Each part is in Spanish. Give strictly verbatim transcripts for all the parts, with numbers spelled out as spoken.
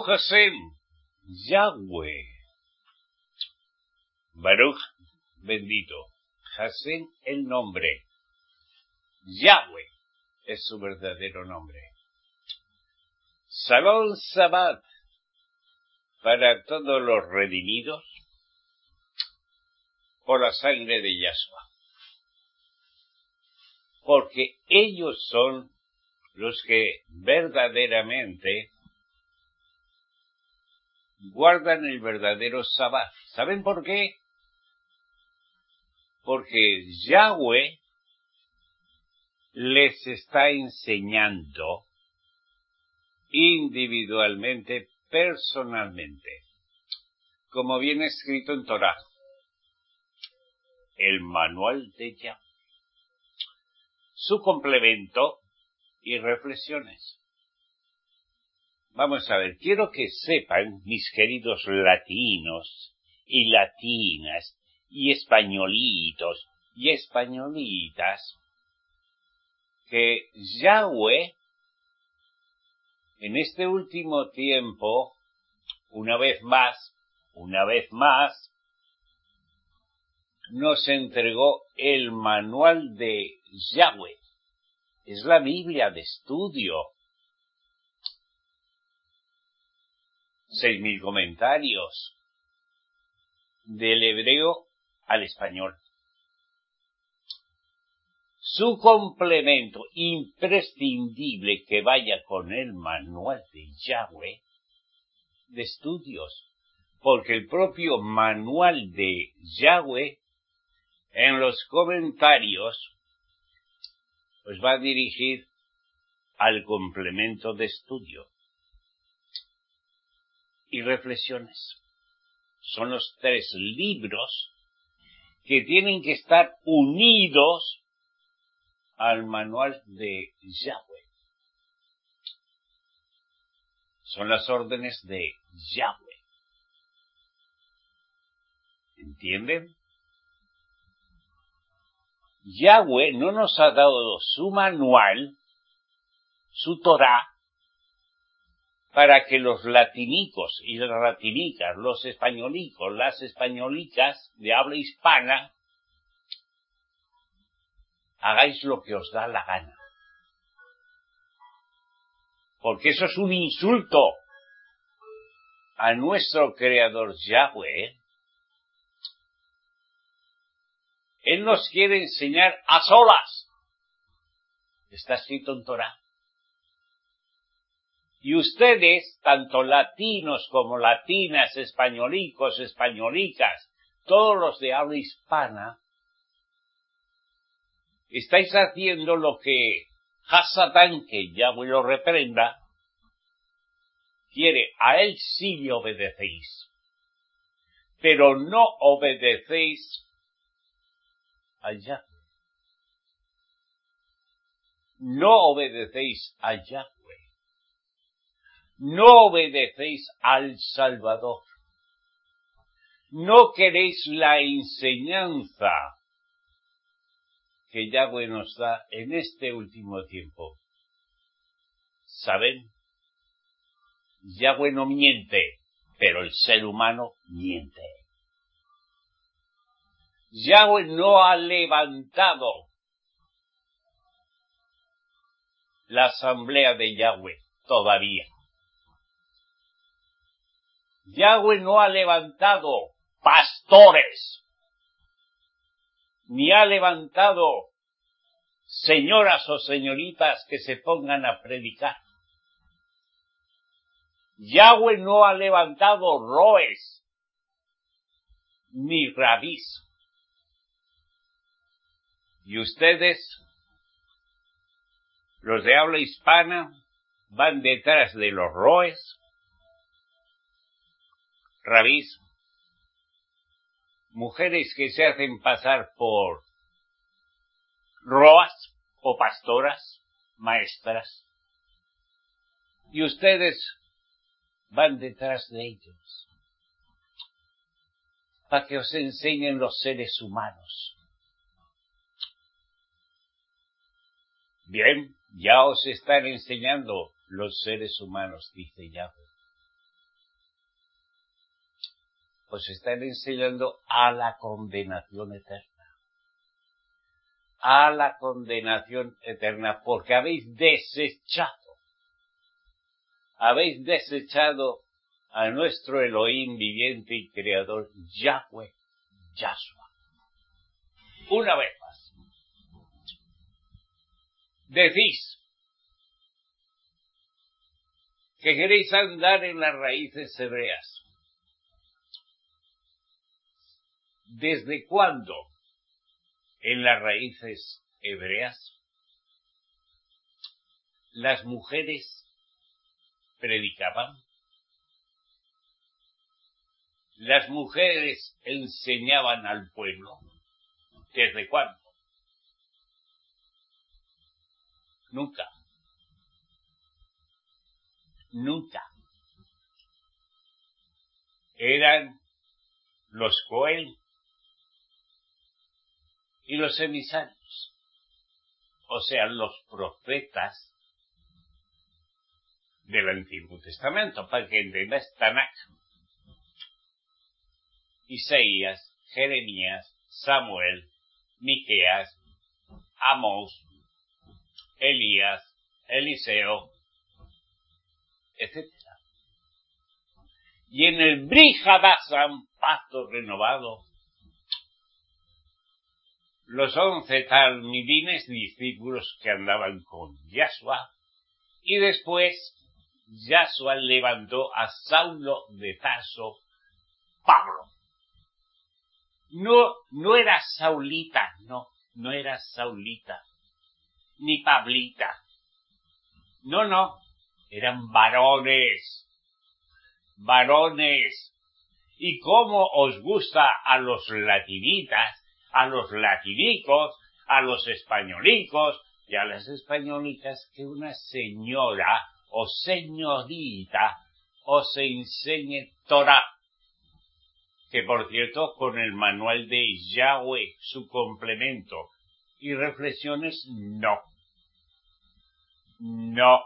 Hashem, Yahweh. Baruch, bendito. Hashem, el nombre. Yahweh es su verdadero nombre. Salón Shabbat para todos los redimidos por la sangre de Yahshua. Porque ellos son los que verdaderamente guardan el verdadero Shabbat. ¿Saben por qué? Porque Yahweh les está enseñando individualmente, personalmente, como viene escrito en Torah, el manual de Yahweh, su complemento y reflexiones. Vamos a ver, quiero que sepan, mis queridos latinos y latinas y españolitos y españolitas, que Yahweh en este último tiempo, una vez más, una vez más, nos entregó el manual de Yahweh. Es la Biblia de estudio. Seis mil comentarios del hebreo al español. Su complemento imprescindible que vaya con el manual de Yahweh de estudios, porque el propio manual de Yahweh en los comentarios os va a dirigir al complemento de estudio y reflexiones. Son los tres libros que tienen que estar unidos al manual de Yahweh. Son las órdenes de Yahweh. ¿Entienden? Yahweh no nos ha dado su manual, su Torah, para que los latinicos y las latinicas, los españolicos, las españolicas de habla hispana, hagáis lo que os da la gana. Porque eso es un insulto a nuestro Creador Yahweh. Él nos quiere enseñar a solas. Está escrito en Torah. Y ustedes, tanto latinos como latinas, españolicos, españolicas, todos los de habla hispana, estáis haciendo lo que Hasatán, que Yahweh lo reprenda, quiere. A él sí le obedecéis, pero no obedecéis a Yahweh. No obedecéis a Yahweh. No obedecéis al Salvador. No queréis la enseñanza que Yahweh nos da en este último tiempo. ¿Saben? Yahweh no miente, pero el ser humano miente. Yahweh no ha levantado la asamblea de Yahweh todavía. Yahweh no ha levantado pastores, ni ha levantado señoras o señoritas que se pongan a predicar. Yahweh no ha levantado roes, ni rabís. Y ustedes, los de habla hispana, van detrás de los roes, rabís, mujeres que se hacen pasar por roas o pastoras, maestras, y ustedes van detrás de ellos para que os enseñen los seres humanos. Bien, ya os están enseñando los seres humanos, dice Yahweh. os están enseñando a la condenación eterna. A la condenación eterna, porque habéis desechado, habéis desechado a nuestro Elohim viviente y creador, Yahweh, Yahshua. Una vez más. Decís que queréis andar en las raíces hebreas. ¿Desde cuándo en las raíces hebreas las mujeres predicaban? Las mujeres enseñaban al pueblo. ¿Desde cuándo? Nunca. Nunca. Eran los Cohen y los emisarios, o sea, los profetas del Antiguo Testamento, para que entendáis Tanakh. Isaías, Jeremías, Samuel, Miqueas, Amós, Elías, Eliseo, etcétera. Y en el Brit Hadasham, pacto renovado, los once talmidines, discípulos que andaban con Yahshua, y después Yahshua levantó a Saulo de Tarso, Pablo. No, no era Saulita, no, no era Saulita, ni Pablita. No, no, eran varones, varones. Y cómo os gusta a los latinitas, a los latinicos, a los españolicos y a las españolicas que una señora o señorita os enseñe Torah. Que por cierto, con el manual de Yahweh, su complemento y reflexiones, no. No.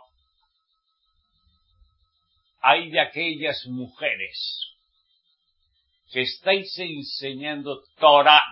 Hay de aquellas mujeres que estáis enseñando Torah.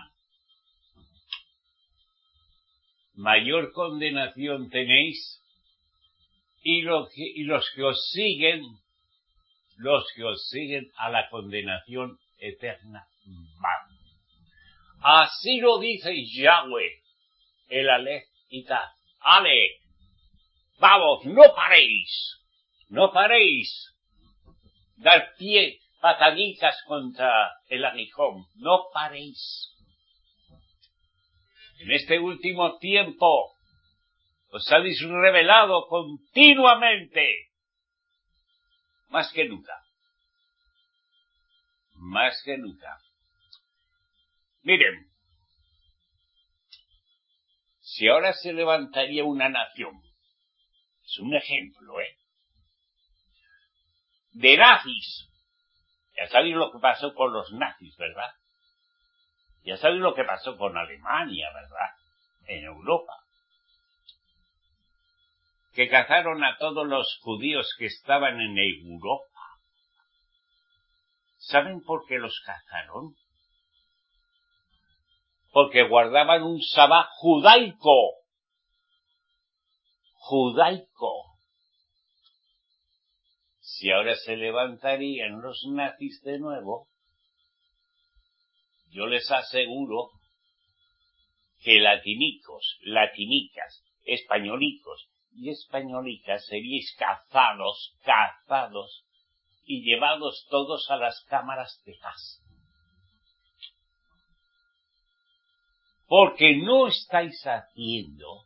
Mayor condenación tenéis, y, lo que, y los que os siguen, los que os siguen a la condenación eterna van. Así lo dice Yahweh, el Aleph y Taf. Ale, vamos, no paréis, no paréis, dar pie, pataditas contra el aguijón, no paréis. En este último tiempo os habéis revelado continuamente, más que nunca, más que nunca. Miren, si ahora se levantaría una nación, es un ejemplo, ¿eh? de nazis, ya sabéis lo que pasó con los nazis, ¿verdad? Ya sabéis lo que pasó con Alemania, ¿verdad? En Europa. Que cazaron a todos los judíos que estaban en Europa. ¿Saben por qué los cazaron? Porque guardaban un sabbat judaico. Judaico. Si ahora se levantarían los nazis de nuevo, yo les aseguro que latinicos, latinicas, españolicos y españolicas seríais cazados, cazados y llevados todos a las cámaras de gas. Porque no estáis haciendo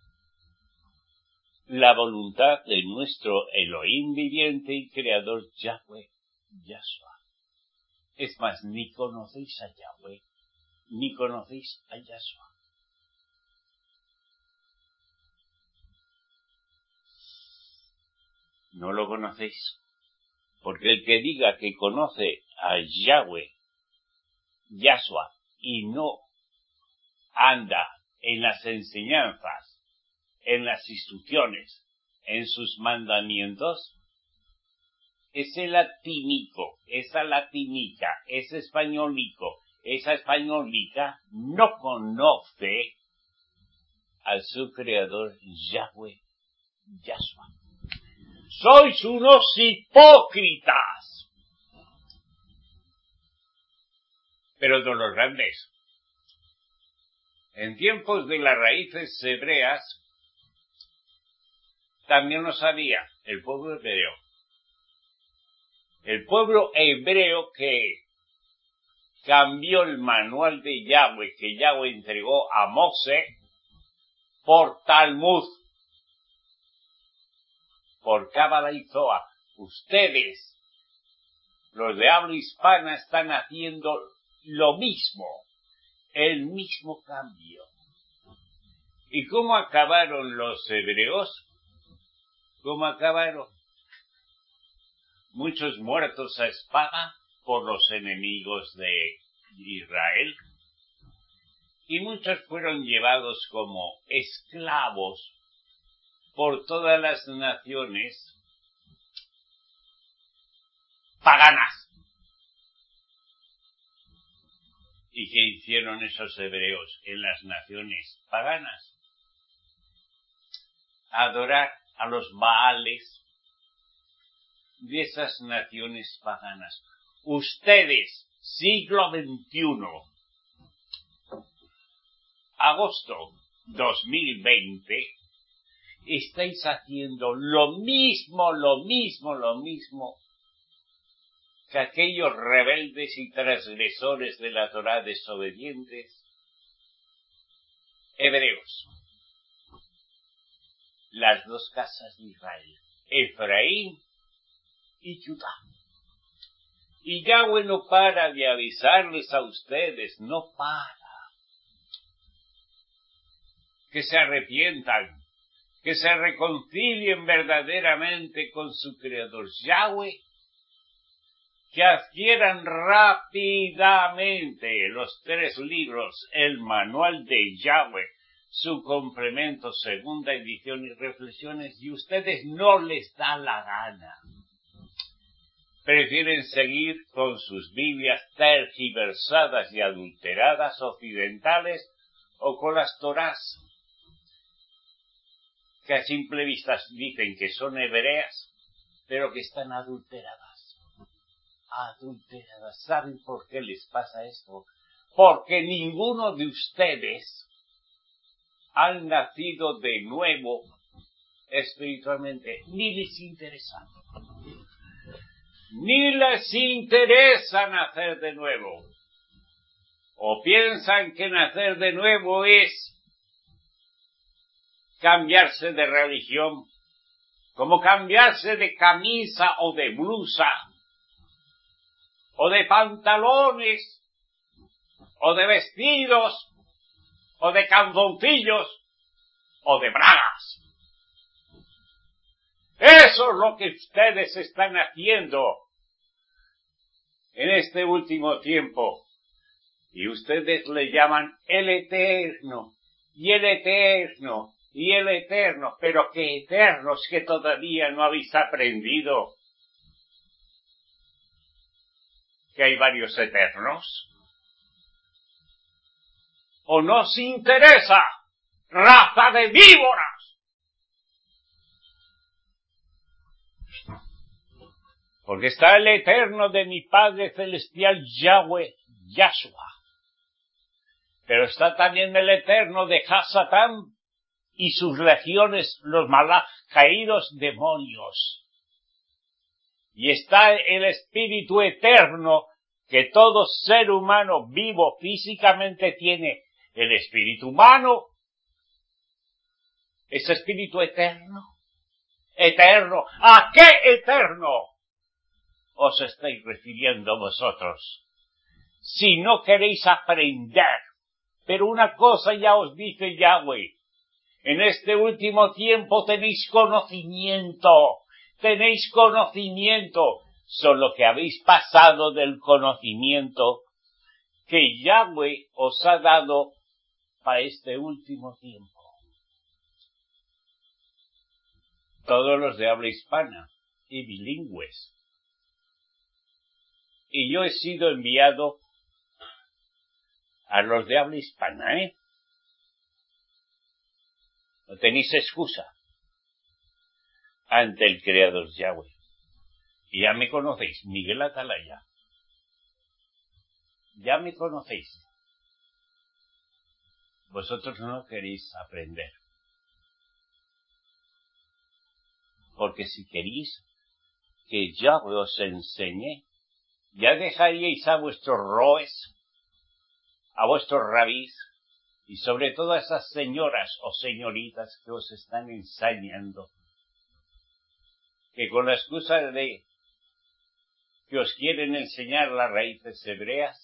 la voluntad de nuestro Elohim viviente y creador Yahweh, Yahshua. Es más, ni conocéis a Yahweh, ni conocéis a Yahshua. No lo conocéis. Porque el que diga que conoce a Yahweh, Yahshua, y no anda en las enseñanzas, en las instrucciones, en sus mandamientos, ese latínico, esa latínica, ese españolico, esa españolica no conoce al su creador Yahweh, Yahshua. Sois unos hipócritas. Pero de los grandes. En tiempos de las raíces hebreas, también lo sabía el pueblo hebreo. El pueblo hebreo que cambió el manual de Yahweh, que Yahweh entregó a Moshe, por Talmud, por Cábala y Zohar. Ustedes, los de habla hispana, están haciendo lo mismo, el mismo cambio. ¿Y cómo acabaron los hebreos? ¿Cómo acabaron? Muchos muertos a espada por los enemigos de Israel, y muchos fueron llevados como esclavos por todas las naciones paganas. ¿Y qué hicieron esos hebreos en las naciones paganas? Adorar a los Baales de esas naciones paganas. Ustedes, siglo veintiuno, agosto dos mil veinte, estáis haciendo lo mismo, lo mismo, lo mismo que aquellos rebeldes y transgresores de la Torá, desobedientes hebreos. Las dos casas de Israel, Efraín y Judá. Y Yahweh no para de avisarles a ustedes, no para. Que se arrepientan, que se reconcilien verdaderamente con su Creador Yahweh, que adquieran rápidamente los tres libros, el manual de Yahweh, su complemento, segunda edición y reflexiones, y ustedes no les da la gana. Prefieren seguir con sus Biblias tergiversadas y adulteradas occidentales o con las Torás, que a simple vista dicen que son hebreas, pero que están adulteradas. Adulteradas. ¿Saben por qué les pasa esto? Porque ninguno de ustedes han nacido de nuevo espiritualmente. Ni les interesa. Ni les interesa nacer de nuevo. O piensan que nacer de nuevo es cambiarse de religión, como cambiarse de camisa o de blusa, o de pantalones, o de vestidos, o de calzoncillos, o de bragas. Eso es lo que ustedes están haciendo en este último tiempo. Y ustedes le llaman el eterno, y el eterno, y el eterno. Pero qué eternos, que todavía no habéis aprendido que hay varios eternos. ¿O no os interesa, raza de víboras? Porque está el eterno de mi Padre Celestial, Yahweh, Yahshua. Pero está también el eterno de Hasatán y sus legiones, los malach caídos demonios. Y está el espíritu eterno que todo ser humano vivo físicamente tiene. El espíritu humano, ese espíritu eterno, eterno. ¿A qué eterno os estáis refiriendo vosotros? Si no queréis aprender. Pero una cosa ya os dice Yahweh. En este último tiempo tenéis conocimiento. Tenéis conocimiento. Solo que habéis pasado del conocimiento que Yahweh os ha dado para este último tiempo. Todos los de habla hispana y bilingües y yo he sido enviado a los de habla hispana, ¿eh? No tenéis excusa ante el Creador Yahweh. Y ya me conocéis, Miguel Atalaya. Ya me conocéis. Vosotros no queréis aprender. Porque si queréis que Yahweh os enseñe, ya dejaríais a vuestros roes, a vuestros rabís, y sobre todo a esas señoras o señoritas que os están enseñando, que con la excusa de que os quieren enseñar las raíces hebreas,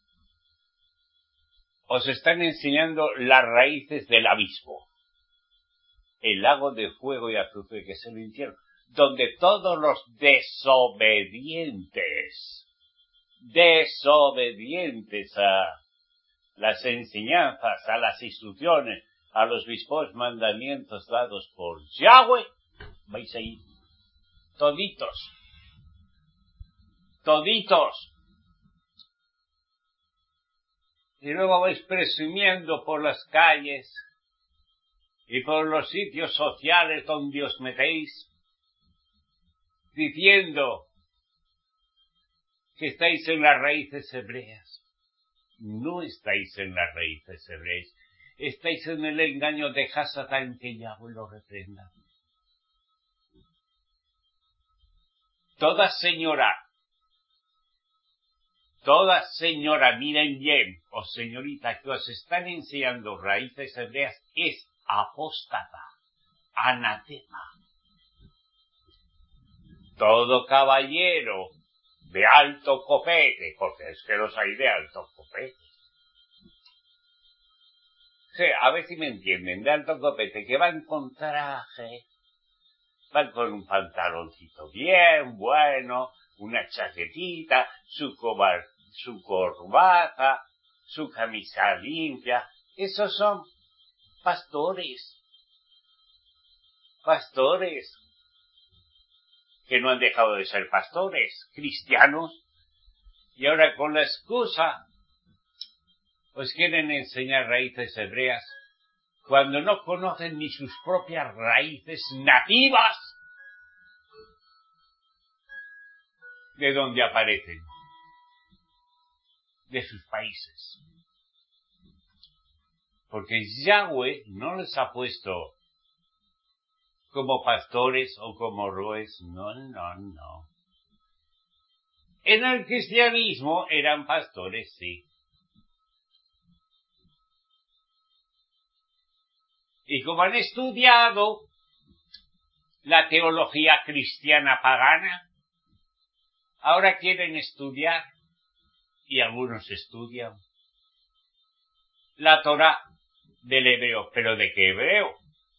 os están enseñando las raíces del abismo, el lago de fuego y azufre que es el infierno, donde todos los desobedientes, desobedientes a las enseñanzas, a las instrucciones, a los mismos mandamientos dados por Yahweh, vais a ir toditos, toditos. Y luego vais presumiendo por las calles y por los sitios sociales donde os metéis, diciendo que estáis en las raíces hebreas. No estáis en las raíces hebreas, estáis en el engaño de Hasatán, que Yahweh lo reprenda. Toda señora, toda señora, miren bien, o señorita, que os están enseñando raíces hebreas, es apóstata, anatema. Todo caballero de alto copete, porque es que los hay de alto copete. Sí, a ver si me entienden, de alto copete, que van con traje, van con un pantaloncito bien bueno, una chaquetita, su, cobar, su corbata, su camisa limpia. Esos son pastores, pastores, que no han dejado de ser pastores, cristianos, y ahora con la excusa pues quieren enseñar raíces hebreas cuando no conocen ni sus propias raíces nativas de donde aparecen, de sus países. Porque Yahweh no les ha puesto como pastores o como roes, no, no, no. En el cristianismo eran pastores, sí. Y como han estudiado la teología cristiana pagana, ahora quieren estudiar, y algunos estudian, la Torá del hebreo. ¿Pero de qué hebreo?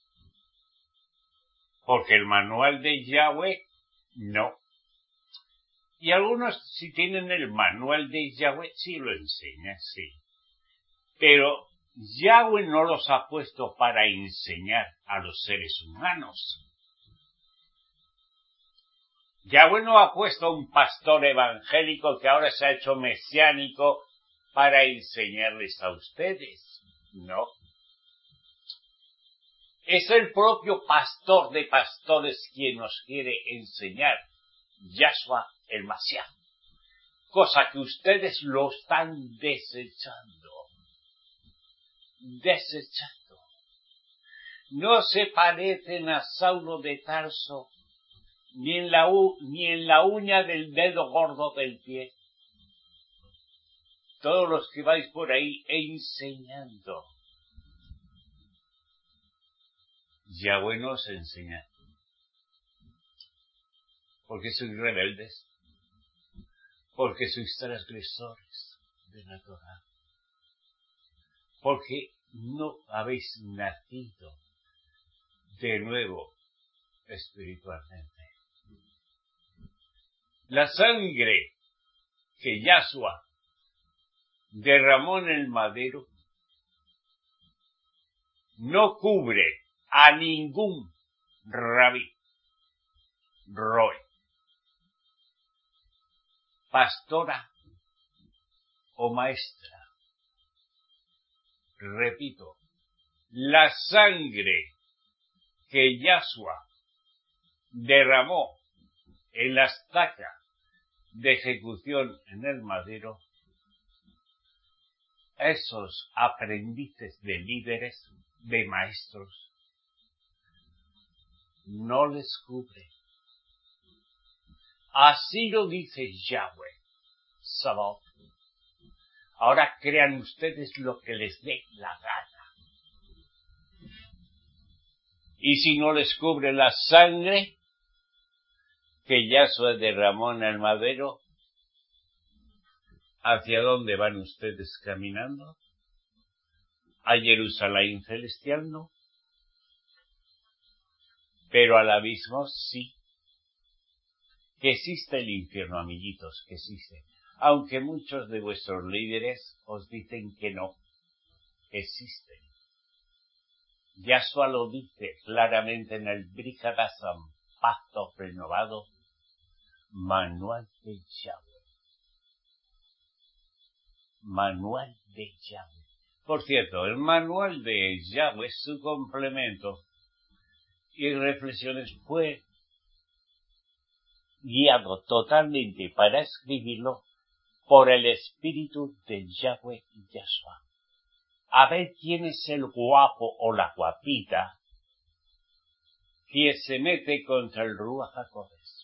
Porque el manual de Yahweh, no. Y algunos, si tienen el manual de Yahweh, sí lo enseñan, sí. Pero Yahweh no los ha puesto para enseñar a los seres humanos. Yahweh no ha puesto a un pastor evangélico que ahora se ha hecho mesiánico para enseñarles a ustedes. No. Es el propio pastor de pastores quien nos quiere enseñar, Yahshua el Mashiach. Cosa que ustedes lo están desechando. Desechando. No se parecen a Saulo de Tarso, ni en la, u, ni en la uña del dedo gordo del pie. Todos los que vais por ahí enseñando. Yahweh nos enseña. Porque sois rebeldes. Porque sois transgresores de la Torá. Porque no habéis nacido de nuevo espiritualmente. La sangre que Yahshua derramó en el madero no cubre a ningún rabí, roe. pastora o maestra. Repito, la sangre que Yahshua derramó en la estaca de ejecución en el madero, esos aprendices de líderes, de maestros, no les cubre. Así lo dice Yahweh Sabaoth. Ahora crean ustedes lo que les dé la gana. Y si no les cubre la sangre que Yahshua derramó en el madero, ¿hacia dónde van ustedes caminando? ¿A Jerusalén celestial? No. Pero al abismo sí. Que existe el infierno, amiguitos, que existe. Aunque muchos de vuestros líderes os dicen que no, existen. Yahshua lo dice claramente en el Brit Hadasham, pacto renovado, manual de Yahweh. Manual de Yahweh. Por cierto, el manual de Yahweh, su complemento y reflexiones, fue guiado totalmente para escribirlo por el espíritu de Yahweh y Yahshua. A ver quién es el guapo o la guapita que se mete contra el Ruach HaKodesh.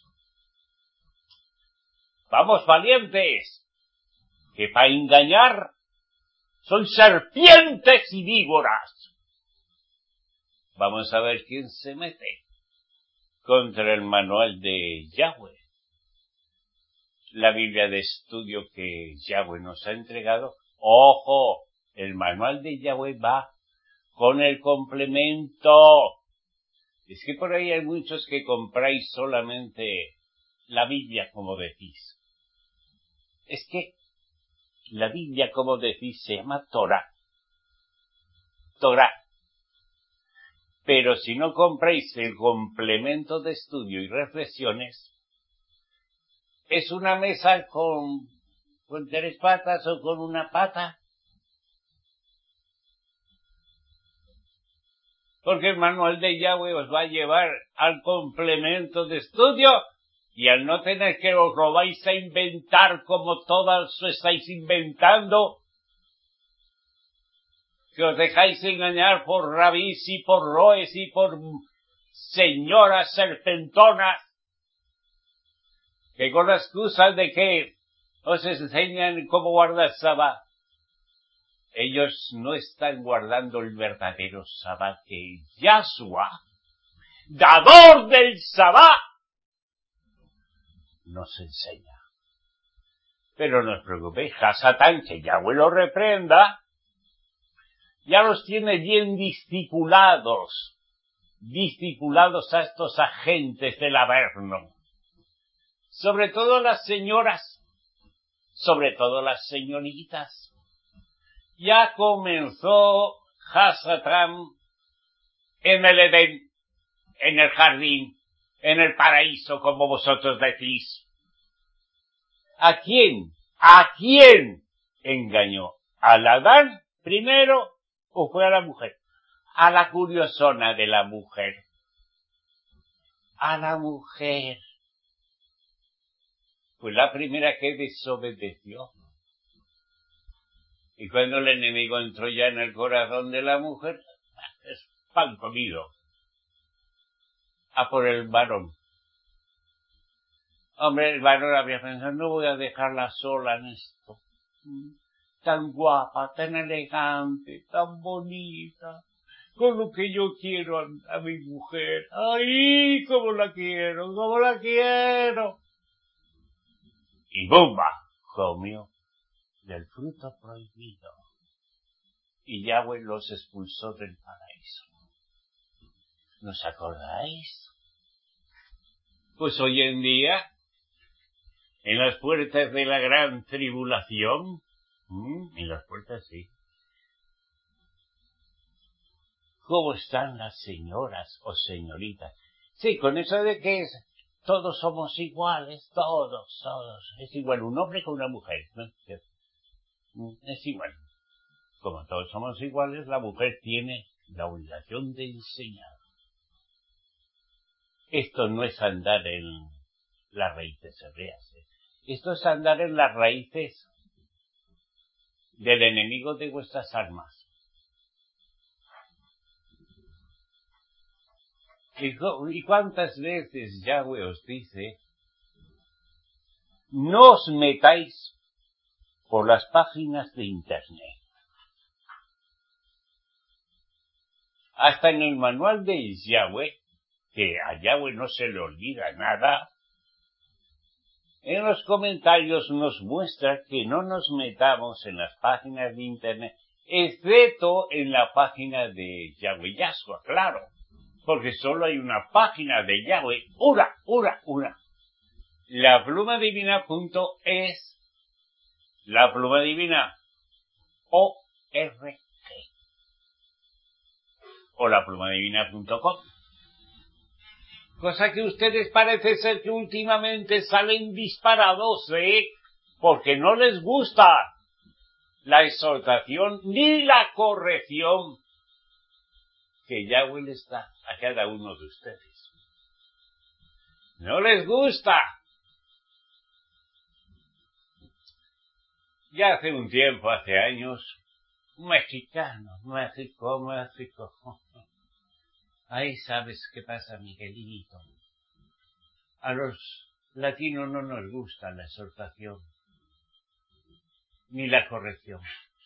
¡Vamos, valientes! Que para engañar son serpientes y víboras. Vamos a ver quién se mete contra el manual de Yahweh. La Biblia de estudio que Yahweh nos ha entregado. ¡Ojo! El manual de Yahweh va con el complemento. Es que por ahí hay muchos que compráis solamente la Biblia, como decís. Es que la Biblia, como decís, se llama Torah. Torah. Pero si no compráis el complemento de estudio y reflexiones, es una mesa con, con tres patas o con una pata. Porque el manual de Yahweh os va a llevar al complemento de estudio y al no tener que os lo vais a inventar como todas os estáis inventando, que os dejáis engañar por rabís y por roes y por señoras serpentonas, que con la excusa de que os enseñan cómo guardar Sabbat, ellos no están guardando el verdadero Sabbat que Yahshua, dador del Sabbat, nos enseña. Pero no os preocupéis, Hasatán, que Yahweh lo reprenda, ya los tiene bien discipulados, discipulados a estos agentes del Averno. Sobre todo las señoras, sobre todo las señoritas. Ya comenzó Hasatán en el Edén, en el jardín, en el paraíso, como vosotros decís. ¿A quién? ¿A quién engañó? ¿Al Adán primero o fue a la mujer? A la curiosona de la mujer. A la mujer. Fue la primera que desobedeció. Y cuando el enemigo entró ya en el corazón de la mujer, es pan comido. A por el varón. Hombre, el varón había pensado, no voy a dejarla sola en esto. Tan guapa, tan elegante, tan bonita. Con lo que yo quiero a, a mi mujer. ¡Ay, cómo la quiero, cómo la quiero! Y ¡bomba! Comió del fruto prohibido. Y Yahweh los expulsó del paraíso. ¿Nos acordáis? Pues hoy en día, en las puertas de la gran tribulación, ¿Mm? en las puertas sí. ¿Cómo están las señoras o señoritas? Sí, con eso de que todos somos iguales, todos, todos. Es igual un hombre con una mujer, ¿no? Es igual. Como todos somos iguales, la mujer tiene la obligación de enseñar. Esto no es andar en las raíces hebreas, ¿eh? Esto es andar en las raíces del enemigo de vuestras almas. ¿Y cuántas veces Yahweh os dice, no os metáis por las páginas de Internet? Hasta en el manual de Yahweh, que a Yahweh no se le olvida nada, en los comentarios nos muestra que no nos metamos en las páginas de Internet, excepto en la página de Yahweh Yahshua, claro, porque solo hay una página de Yahweh, una, una, una. La pluma divina punto es, la pluma divina O R G, o la pluma divina punto com. Cosa que ustedes parece ser que últimamente salen disparados, ¿eh? Porque no les gusta la exhortación ni la corrección que Yahweh les da a cada uno de ustedes. No les gusta. Ya hace un tiempo, hace años, un mexicano, México, México. Ahí sabes qué pasa, Miguelito. A los latinos no nos gusta la exhortación, ni la corrección.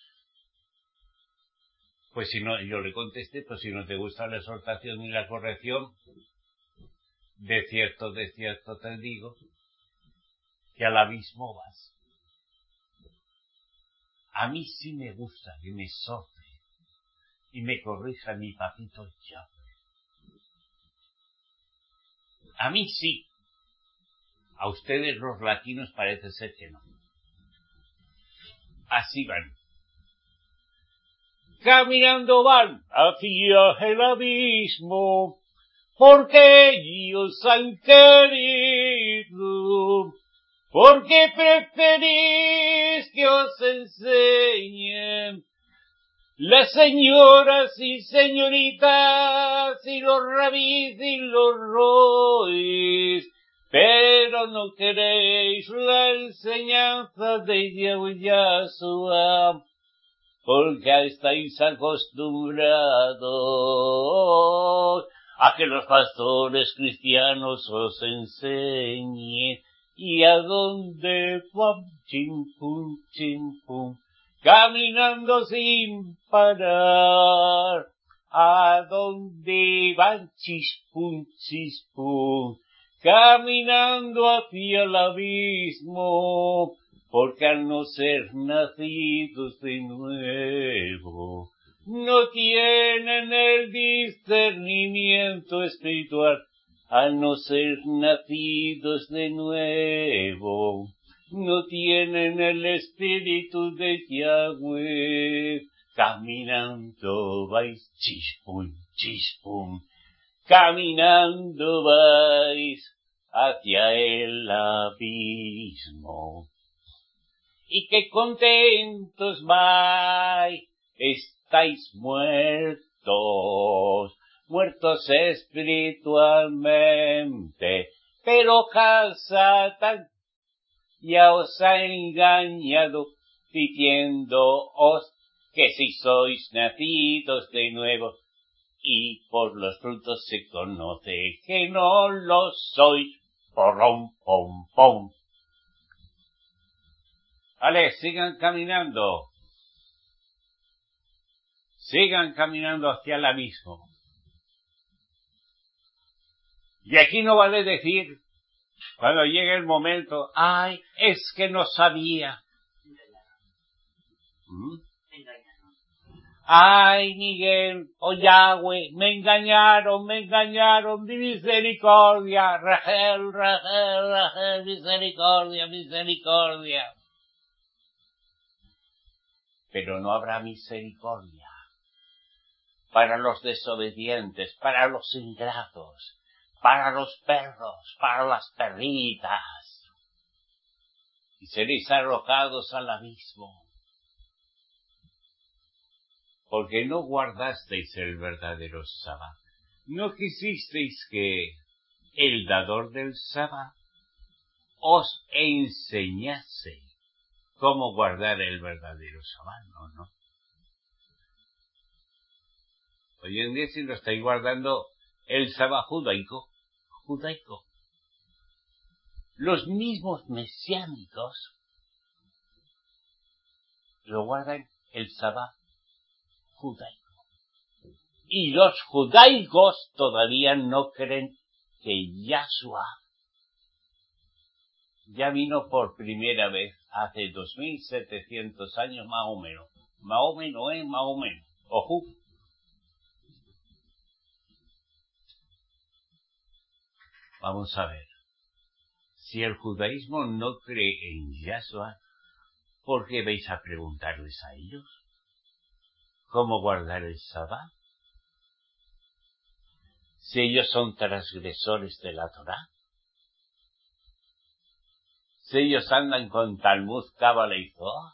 Pues si no, yo le contesté, pues si no te gusta la exhortación ni la corrección, de cierto, de cierto te digo, que al abismo vas. A mí sí me gusta que me exhorte y me corrija mi papito Yahweh. A mí sí. A ustedes los latinos parece ser que no. Así van. Caminando van hacia el abismo, porque ellos han querido, porque preferís que os enseñen las señoras y señoritas y los rabís y los rois, pero no queréis la enseñanza de Yahweh Yahshua, porque estáis acostumbrados a que los pastores cristianos os enseñen, y a dónde van, chim pum, chim pum, caminando sin parar, a dónde van, chispum, chispum, caminando hacia el abismo, porque al no ser nacidos de nuevo, no tienen el discernimiento espiritual. Al no ser nacidos de nuevo, no tienen el espíritu de Yahweh. Caminando vais, chispum, chispum, caminando vais hacia el abismo. Y qué contentos vais, estáis muertos, muertos espiritualmente, pero Hasatán ya os ha engañado, diciéndoos que si sois nacidos de nuevo, y por los frutos se conoce que no lo sois. Porrom, pom, pom. Vale, sigan caminando. Sigan caminando hacia el abismo. Y aquí no vale decir, cuando llegue el momento, ay, es que no sabía. ¿Mm? Ay, Miguel, o Yahweh, me engañaron, me engañaron, mi misericordia, Rachel, Rachel, Rachel, misericordia, misericordia. Pero no habrá misericordia para los desobedientes, para los ingratos, para los perros, para las perritas, y seréis arrojados al abismo, porque no guardasteis el verdadero Sabbat. No quisisteis que el dador del Sabbat os enseñase cómo guardar el verdadero Sabbat, ¿no? ¿no? Hoy en día si lo estáis guardando el Sabbat judaico, judaico. Los mismos mesiánicos lo guardan el Sabbat judaico. Y los judaicos todavía no creen que Yahshua ya vino por primera vez hace dos mil setecientos años más o menos. Más o menos, ¿eh? Más o menos. Ojo. Vamos a ver. Si el judaísmo no cree en Yahshua, ¿por qué vais a preguntarles a ellos cómo guardar el Sabbat? Si ellos son transgresores de la Torá. Si ellos andan con Talmud, Cábala y Zohar.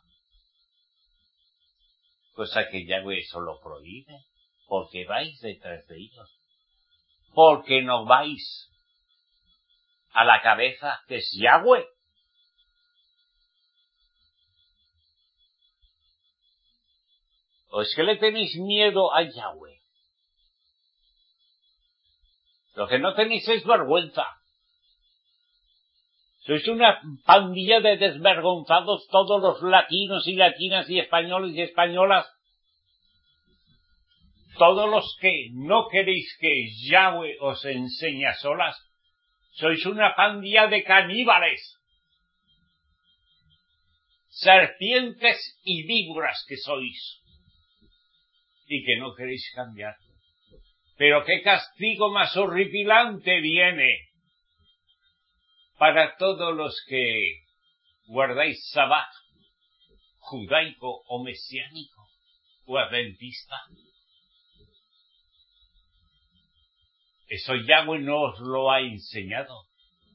Cosa que Yahweh eso lo prohíbe. Porque vais detrás de ellos. Porque no vais a la cabeza que es Yahweh. ¿O es que le tenéis miedo a Yahweh? Lo que no tenéis es vergüenza. Sois una pandilla de desvergonzados todos los latinos y latinas y españoles y españolas. Todos los que no queréis que Yahweh os enseñe a solas. Sois una pandilla de caníbales. Serpientes y víboras que sois. Y que no queréis cambiar. Pero qué castigo más horripilante viene para todos los que guardáis Sabbat, judaico o mesiánico o adventista. Eso Yahweh no os lo ha enseñado.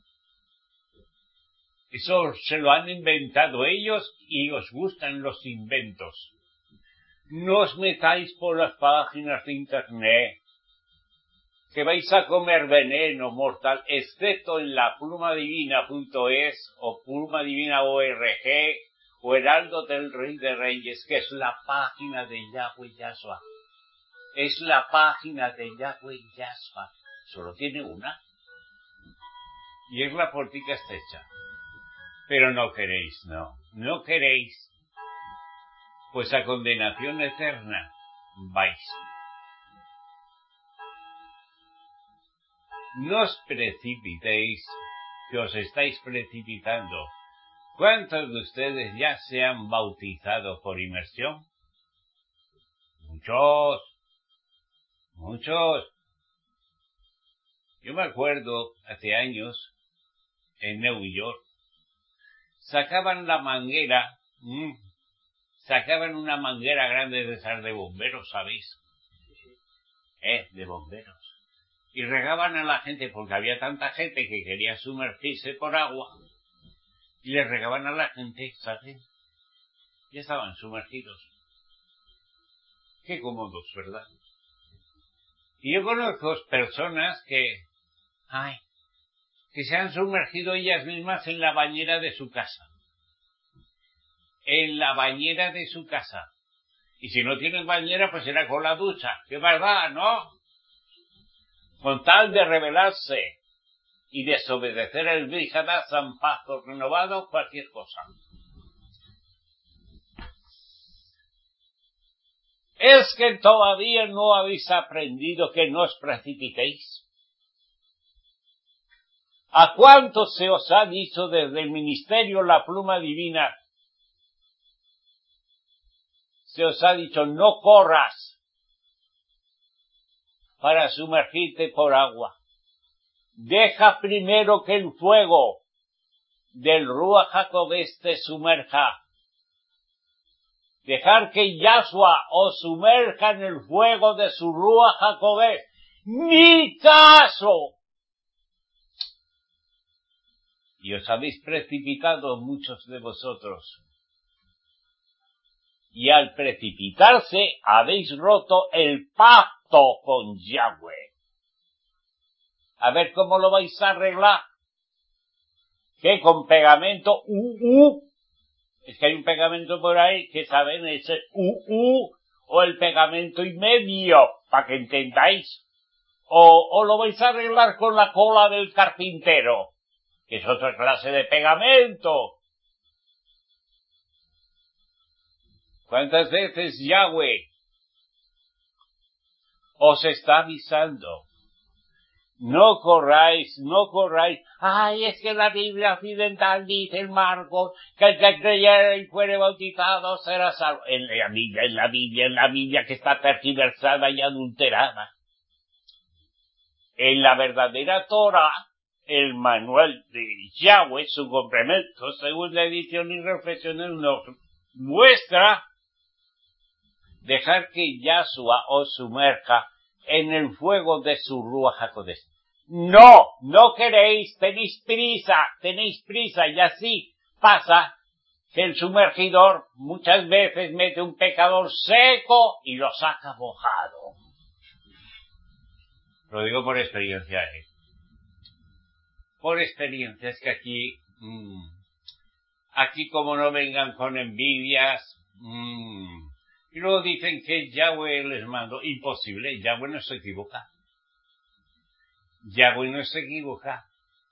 Eso se lo han inventado ellos y os gustan los inventos. No os metáis por las páginas de internet, que vais a comer veneno mortal, excepto en la plumadivina punto es o plumadivina punto org o Heraldo del Rey de Reyes, que es la página de Yahweh Yahshua. Es la página de Yahweh Yahshua. Solo tiene una. Y es la puertica estrecha. Pero no queréis, no. No queréis. Pues a condenación eterna vais. No os precipitéis, que os estáis precipitando. ¿Cuántos de ustedes ya se han bautizado por inmersión? Muchos. Muchos. Yo me acuerdo, hace años, en New York, sacaban la manguera, mmm, sacaban una manguera grande de esas de bomberos, ¿sabéis? Eh, de bomberos. Y regaban a la gente, porque había tanta gente que quería sumergirse por agua, y les regaban a la gente, ¿sabes? Ya estaban sumergidos. Qué cómodos, ¿verdad? Y yo conozco personas que, ay, que se han sumergido ellas mismas en la bañera de su casa. En la bañera de su casa. Y si no tienen bañera, pues será con la ducha. ¡Qué verdad, ¿no? Con tal de rebelarse y desobedecer el Brijadá San Pazo renovado, cualquier cosa. ¿Es que todavía no habéis aprendido que no os precipitéis? ¿A cuánto se os ha dicho desde el ministerio La Pluma Divina? Se os ha dicho, no corras para sumergirte por agua. Deja primero que el fuego del Ruach HaKodesh te sumerja. Dejar que Yahshua os sumerja en el fuego de su Ruach HaKodesh. ¡Ni caso! y os habéis precipitado muchos de vosotros. Y al precipitarse habéis roto el pacto con Yahweh. A ver cómo lo vais a arreglar. ¿Qué? Con pegamento U U. Es que hay un pegamento por ahí que saben es el U U o el pegamento y medio, para que entendáis. O, o lo vais a arreglar con la cola del carpintero, que es otra clase de pegamento. ¿Cuántas veces Yahweh os está avisando? No corráis, no corráis. Ay, es que la Biblia occidental dice el Marcos que el que creyera y fuere bautizado será salvo. En la Biblia, en la Biblia, en la Biblia que está tergiversada y adulterada. En la verdadera Torah, el manual de Yahweh, su complemento, segunda edición y reflexiones, nos muestra dejar que Yahshua os sumerja en el fuego de su Ruach HaKodesh. No, no queréis, tenéis prisa, tenéis prisa, y así pasa que el sumergidor muchas veces mete un pecador seco y lo saca mojado. Lo digo por experiencia, ¿eh? Por experiencia, es que aquí, mmm, aquí como no vengan con envidias, mmm, y luego dicen que Yahweh les mandó. Imposible, Yahweh no se equivoca. Yahweh no se equivoca.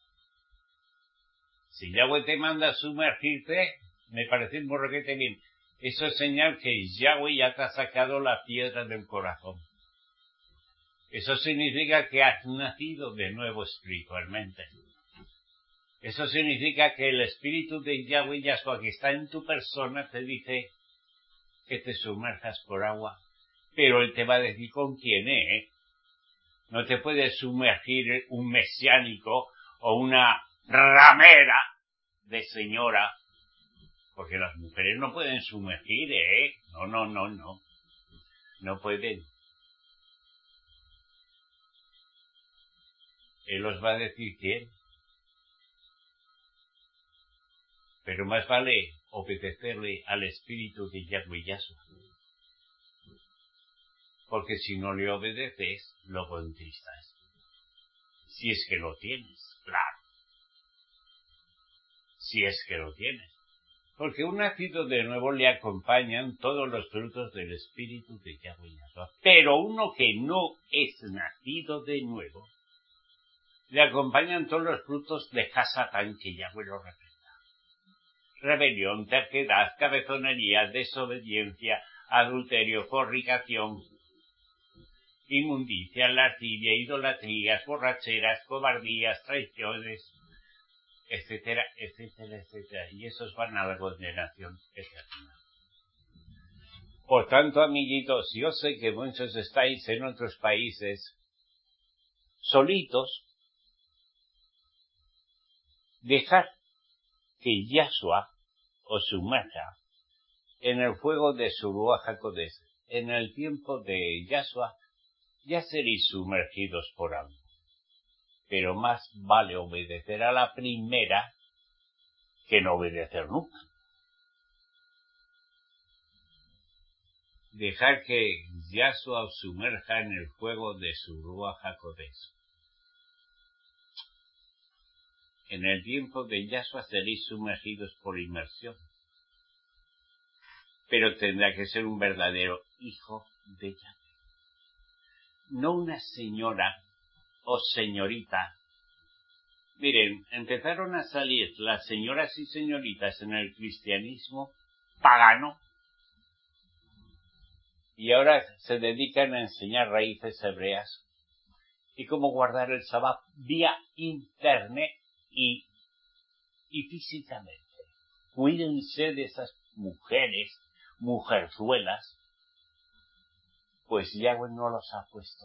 Si Yahweh te manda a sumergirte, me parece un borrequete bien. Eso es señal que Yahweh ya te ha sacado la piedra del corazón. Eso significa que has nacido de nuevo espiritualmente. Eso significa que el espíritu de Yahweh Yahshua que está en tu persona te dice que te sumerjas por agua, pero él te va a decir con quién, ¿eh? No te puede sumergir un mesiánico o una ramera de señora, porque las mujeres no pueden sumergir, ¿eh? No, no, no, no. No pueden. Él os va a decir quién. Pero más vale obedecerle al espíritu de Yahweh Yahshua. Porque si no le obedeces, lo contristas. Si es que lo tienes, claro. Si es que lo tienes. Porque un nacido de nuevo le acompañan todos los frutos del espíritu de Yahweh Yahshua. Pero uno que no es nacido de nuevo, le acompañan todos los frutos de Hasatán que Yahweh lo representa. Rebelión, terquedad, cabezonería, desobediencia, adulterio, fornicación, inmundicia, lascivia, idolatrías, borracheras, cobardías, traiciones, etcétera, etcétera, etcétera. Y esos van a la condenación eterna. Por tanto, amiguitos, yo sé que muchos estáis en otros países solitos. Dejad que Yahshua os sumerja en el fuego de su Ruach HaKodesh. En el tiempo de Yahshua ya seréis sumergidos por algo. Pero más vale obedecer a la primera que no obedecer nunca. Dejar que Yahshua os sumerja en el fuego de su Ruach HaKodesh. En el tiempo de Yahshua seréis sumergidos por inmersión. Pero tendrá que ser un verdadero hijo de Yahweh. No una señora o señorita. Miren, empezaron a salir las señoras y señoritas en el cristianismo pagano y ahora se dedican a enseñar raíces hebreas y cómo guardar el Sabbat vía internet y, y físicamente. Cuídense de esas mujeres, mujerzuelas, pues Yahweh no los ha puesto.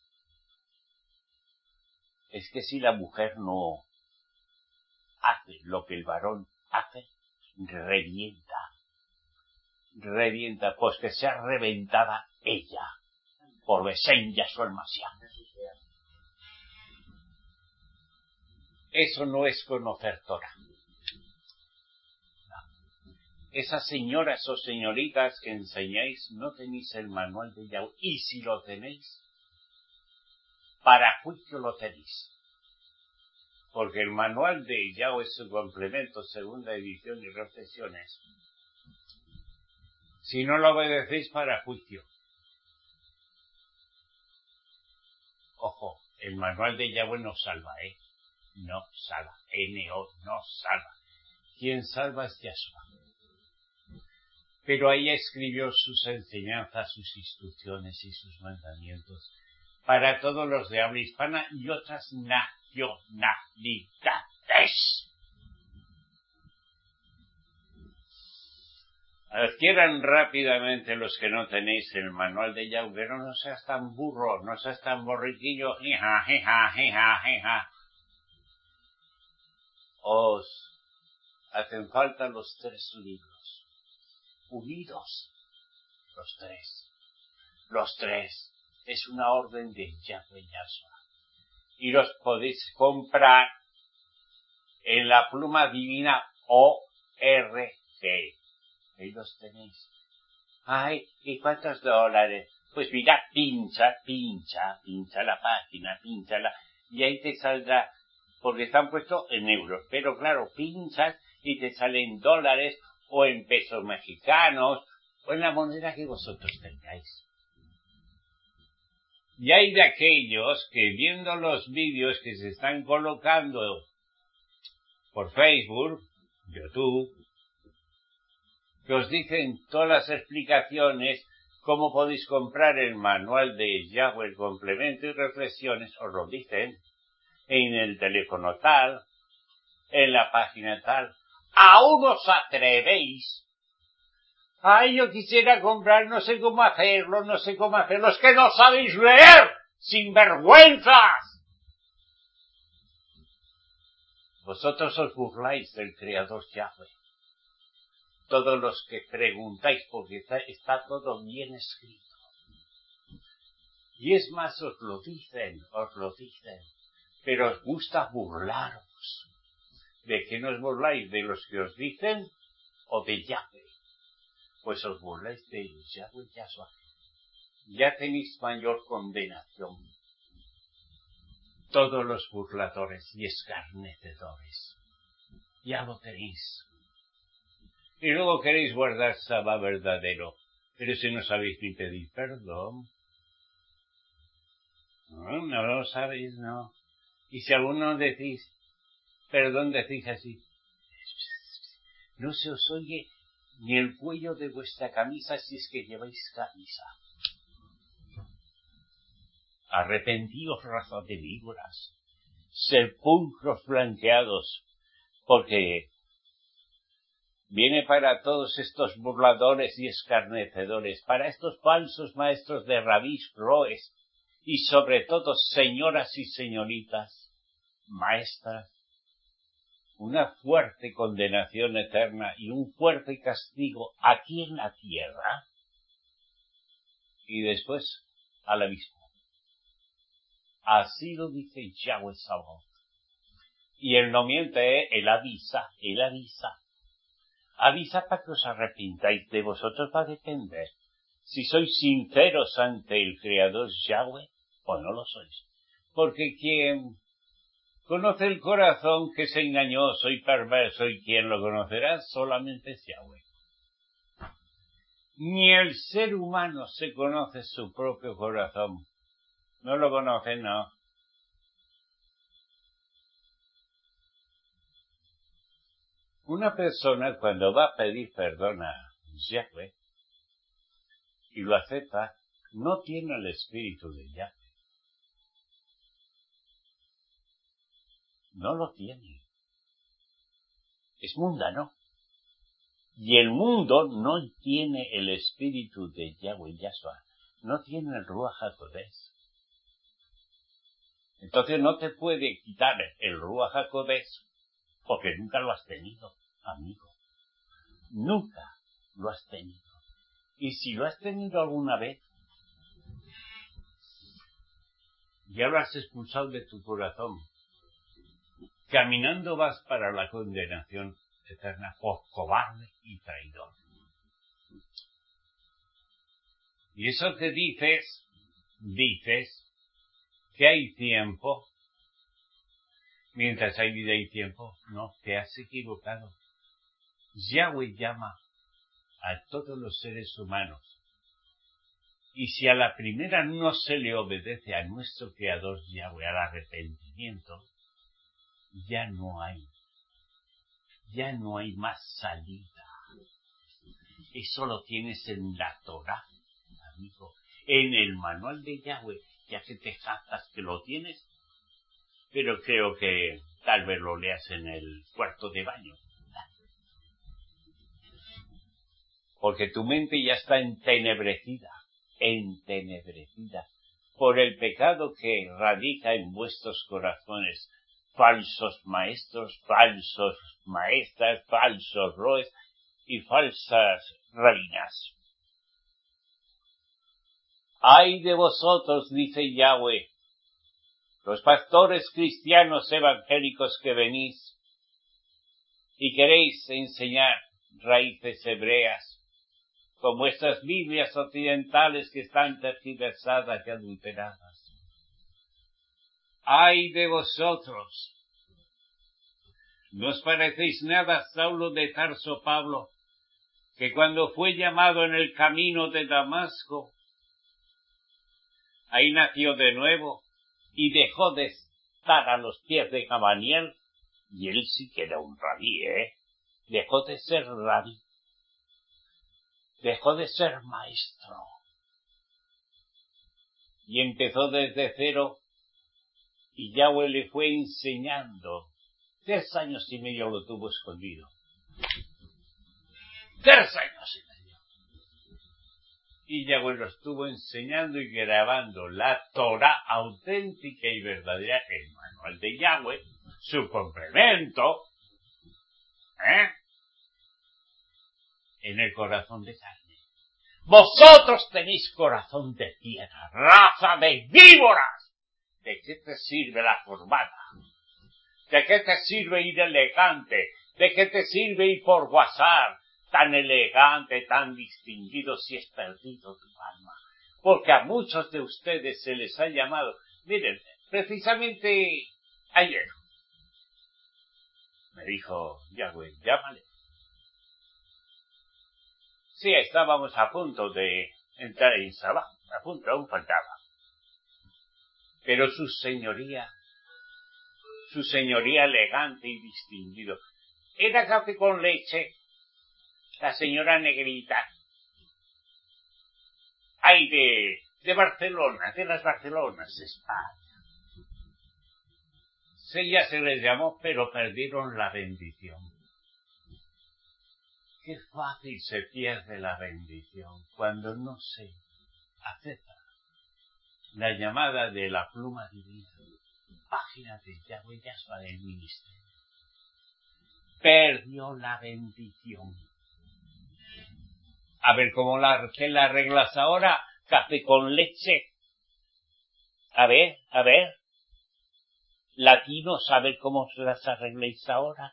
Es que si la mujer no hace lo que el varón hace, revienta. Revienta, pues que sea reventada ella, por Besén Yahshua el Mashiach. Eso no es conocer Torah. Esas señoras o señoritas que enseñáis no tenéis el manual de Yahweh. Y si lo tenéis, para juicio lo tenéis. Porque el manual de Yahweh es su complemento, segunda edición y reflexiones. Si no lo obedecéis, para juicio. Ojo, el manual de Yahweh no salva, ¿eh? No salva. N O no salva. Quien salva es Yahshua. Pero ahí escribió sus enseñanzas, sus instrucciones y sus mandamientos para todos los de habla hispana y otras nacionalidades. Adquieran rápidamente los que no tenéis el manual de Yahweh, pero no seas tan burro, no seas tan borriquillo, jeja, jeja, jeja, jeja. Os hacen falta los tres libros, unidos, los tres, los tres, es una orden de Yahweh Yahshua, y los podéis comprar en la pluma divina O R G. Ahí los tenéis. Ay, ¿y cuántos dólares? Pues mira, pincha, pincha, pincha la página, pinchala, y ahí te saldrá, porque están puestos en euros, pero claro, pinchas y te salen dólares, o en pesos mexicanos, o en la moneda que vosotros tengáis. Y hay de aquellos que viendo los vídeos que se están colocando por Facebook, YouTube, que os dicen todas las explicaciones, cómo podéis comprar el manual de Yahweh, el complemento y reflexiones, os lo dicen, en el teléfono tal, en la página tal. Aún os atrevéis. Ay, yo quisiera comprar, no sé cómo hacerlo, no sé cómo hacerlo, es que no sabéis leer, sinvergüenzas. Vosotros os burláis del Creador Yahweh. Todos los que preguntáis, porque está, está todo bien escrito. Y es más, os lo dicen, os lo dicen, pero os gusta burlaros. ¿De qué no os burláis? ¿De los que os dicen o de Yahweh? Pues os burláis de Yahweh Yahshua. Ya tenéis mayor condenación. Todos los burladores y escarnecedores. Ya lo tenéis. Y luego queréis guardar Sabá verdadero, pero si no sabéis ni pedir perdón. No, no lo sabéis, no. Y si alguno decís, perdón, decís así, no se os oye ni el cuello de vuestra camisa si es que lleváis camisa. Arrepentíos, raza de víboras, sepulcros blanqueados, porque viene para todos estos burladores y escarnecedores, para estos falsos maestros de rabís, roes, y sobre todo señoras y señoritas, maestras, una fuerte condenación eterna y un fuerte castigo aquí en la tierra, y después al abismo. Así lo dice Yahweh Sabaoth. Y él no miente, ¿eh? Él avisa, él avisa. Avisa para que os arrepintáis, de vosotros va a depender si sois sinceros ante el Creador Yahweh o no lo sois. Porque quien conoce el corazón que es engañoso y perverso, y quien lo conocerá solamente es Yahweh. Ni el ser humano se conoce su propio corazón. No lo conoce, no. Una persona cuando va a pedir perdón a Yahweh y lo acepta, no tiene el espíritu de Yahweh. No lo tiene. Es mundano. Y el mundo no tiene el espíritu de Yahweh Yahshua. No tiene el Ruach HaKodesh. Entonces no te puede quitar el Ruach HaKodesh porque nunca lo has tenido, amigo. Nunca lo has tenido. Y si lo has tenido alguna vez, ya lo has expulsado de tu corazón. caminando vas para la condenación eterna por cobarde y traidor. Y eso que dices, dices que hay tiempo, mientras hay vida y tiempo, no, te has equivocado. Yahweh llama a todos los seres humanos. Y si a la primera no se le obedece a nuestro Creador Yahweh, al arrepentimiento, ya no hay, ya no hay más salida. Eso lo tienes en la Torá, amigo, en el manual de Yahweh, ya que te jactas que lo tienes, pero creo que tal vez lo leas en el cuarto de baño. Porque tu mente ya está entenebrecida, entenebrecida, por el pecado que radica en vuestros corazones, falsos maestros, falsos maestras, falsos roes y falsas reinas. ¡Ay de vosotros!, dice Yahweh, los pastores cristianos evangélicos que venís y queréis enseñar raíces hebreas, con vuestras Biblias occidentales que están tergiversadas y adulteradas. ¡Ay de vosotros! ¿No os parecéis nada a Saulo de Tarso Pablo, que cuando fue llamado en el camino de Damasco, ahí nació de nuevo y dejó de estar a los pies de Gamaliel? Y él sí que era un rabí, ¿eh? Dejó de ser rabí. Dejó de ser maestro y empezó desde cero, y Yahweh le fue enseñando. Tres años y medio lo tuvo escondido. Tres años y medio. Y Yahweh lo estuvo enseñando y grabando la Torá auténtica y verdadera, el manual de Yahweh, su complemento, ¿eh? en el corazón de carne. Vosotros tenéis corazón de piedra, raza de víboras. ¿De qué te sirve la corbata? ¿De qué te sirve ir elegante? ¿De qué te sirve ir por WhatsApp tan elegante, tan distinguido, si es perdido tu alma? Porque a muchos de ustedes se les ha llamado. Miren, precisamente ayer me dijo Yahweh, llámale. Sí, estábamos a punto de entrar en Sabá, a punto, aún faltaba. Pero su señoría, su señoría elegante y distinguido, era café con leche, la señora negrita, ay de, de Barcelona, de las Barcelonas, España. Sí, ya se les llamó, pero perdieron la bendición. Qué fácil se pierde la bendición cuando no se acepta la llamada de la pluma divina, página de Yahweh Yashua del ministerio. Perdió la bendición. A ver cómo la, ¿qué la arreglas ahora? Café con leche. A ver, a ver. Latinos, a ver cómo las arregléis ahora.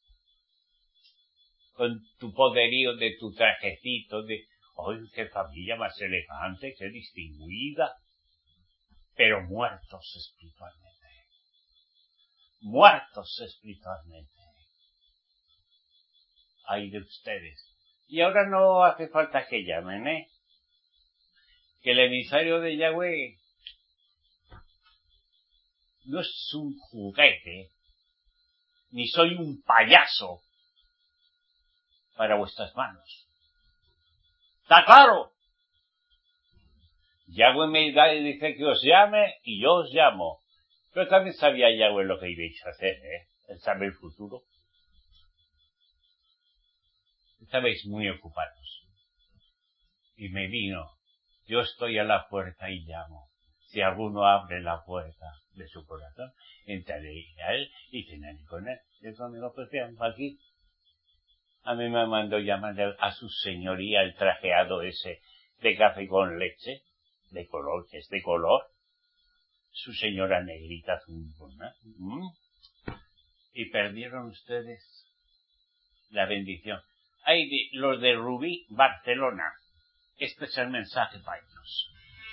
Con tu poderío de tu trajecito de, ¡ay, qué familia más elegante, qué distinguida! Pero muertos espiritualmente. Muertos espiritualmente. Ay de ustedes. Y ahora no hace falta que llamen, ¿eh? Que el emisario de Yahweh no es un juguete, ni soy un payaso para vuestras manos. ¿Está claro? Yahweh me dice que os llame y yo os llamo. Pero también sabía Yahweh lo que ibais a hacer, ¿eh? Él sabe el futuro. Estabais muy ocupados. Y me vino. Yo estoy a la puerta y llamo. Si alguno abre la puerta de su corazón, entraré a él y cenaré con él. Y conmigo, pues vean, aquí. A mí me mandó llamar a su señoría el trajeado ese de café con leche, de color, que es de color. Su señora negrita zumbona. ¿Mm? y perdieron ustedes la bendición. Hay de, los de Rubí, Barcelona. Este es el mensaje para ellos.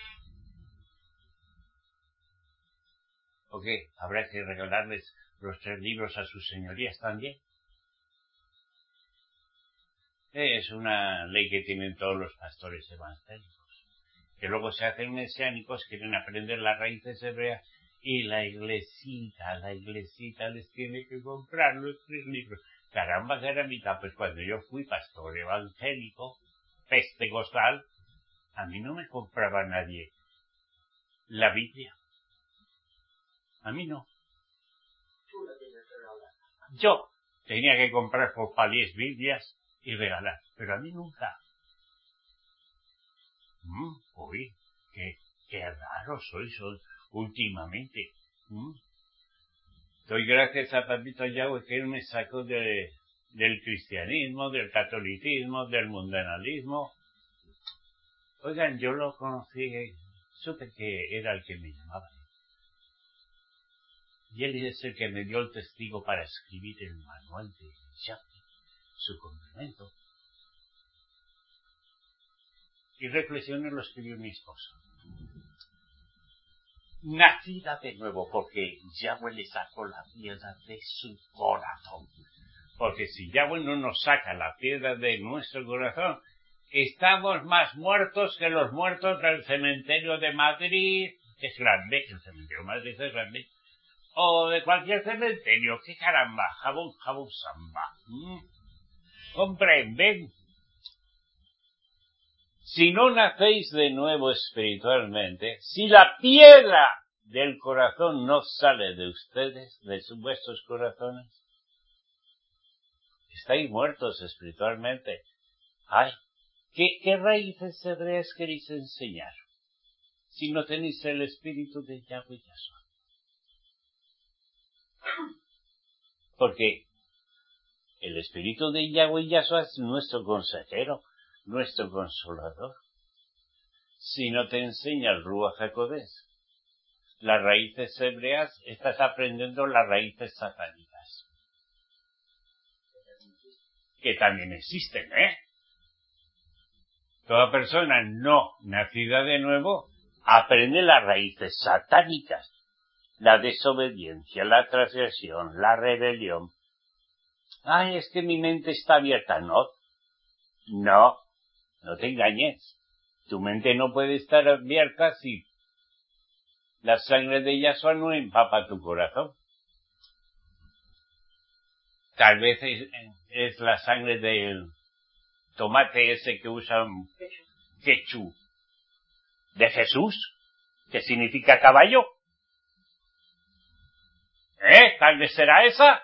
¿O qué? ¿Habrá que regalarles los tres libros a sus señorías también? Es una ley que tienen todos los pastores evangélicos, que luego se hacen mesiánicos, quieren aprender las raíces hebreas, y la iglesita, la iglesita les tiene que comprar los tres libros. Caramba, caramita, pues cuando yo fui pastor evangélico, pentecostal, a mí no me compraba nadie la Biblia. A mí no. Yo tenía que comprar por palés Biblias y regalar, pero a mí nunca. Mm, uy, qué, qué raro sois últimamente. Mm. Doy gracias a Papito Yahweh que él me sacó de, del cristianismo, del catolicismo, del mundanalismo. Oigan, yo lo conocí, supe que era el que me llamaba. Y él es el que me dio el testigo para escribir el manual de Yahweh, su complemento. Y reflexiones lo escribió mi esposa. Nacida de nuevo, porque Yahweh le sacó la piedra de su corazón. Porque si Yahweh no nos saca la piedra de nuestro corazón, estamos más muertos que los muertos del cementerio de Madrid, que es grande, el cementerio de Madrid es grande, o de cualquier cementerio. ¡Qué caramba! Jabón, jabón, samba. ¿Mm? Comprenden. Si no nacéis de nuevo espiritualmente, si la piedra del corazón no sale de ustedes, de vuestros corazones, estáis muertos espiritualmente. Ay, ¿qué, qué raíces hebreas queréis enseñar si no tenéis el espíritu de Yahweh Yahshua? Porque el espíritu de Yahweh Yahshua es nuestro consejero, nuestro consolador. Si no te enseña el Ruach HaKodesh, las raíces hebreas, estás aprendiendo las raíces satánicas. Que también existen, ¿eh? Toda persona no nacida de nuevo aprende las raíces satánicas. La desobediencia, la transgresión, la rebelión. Ay, es que mi mente está abierta. No, no, no te engañes. Tu mente no puede estar abierta si la sangre de Yahshua no empapa tu corazón. Tal vez es, es la sangre del tomate ese que usan quechú de Jesús, que significa caballo. ¿Eh? Tal vez será esa.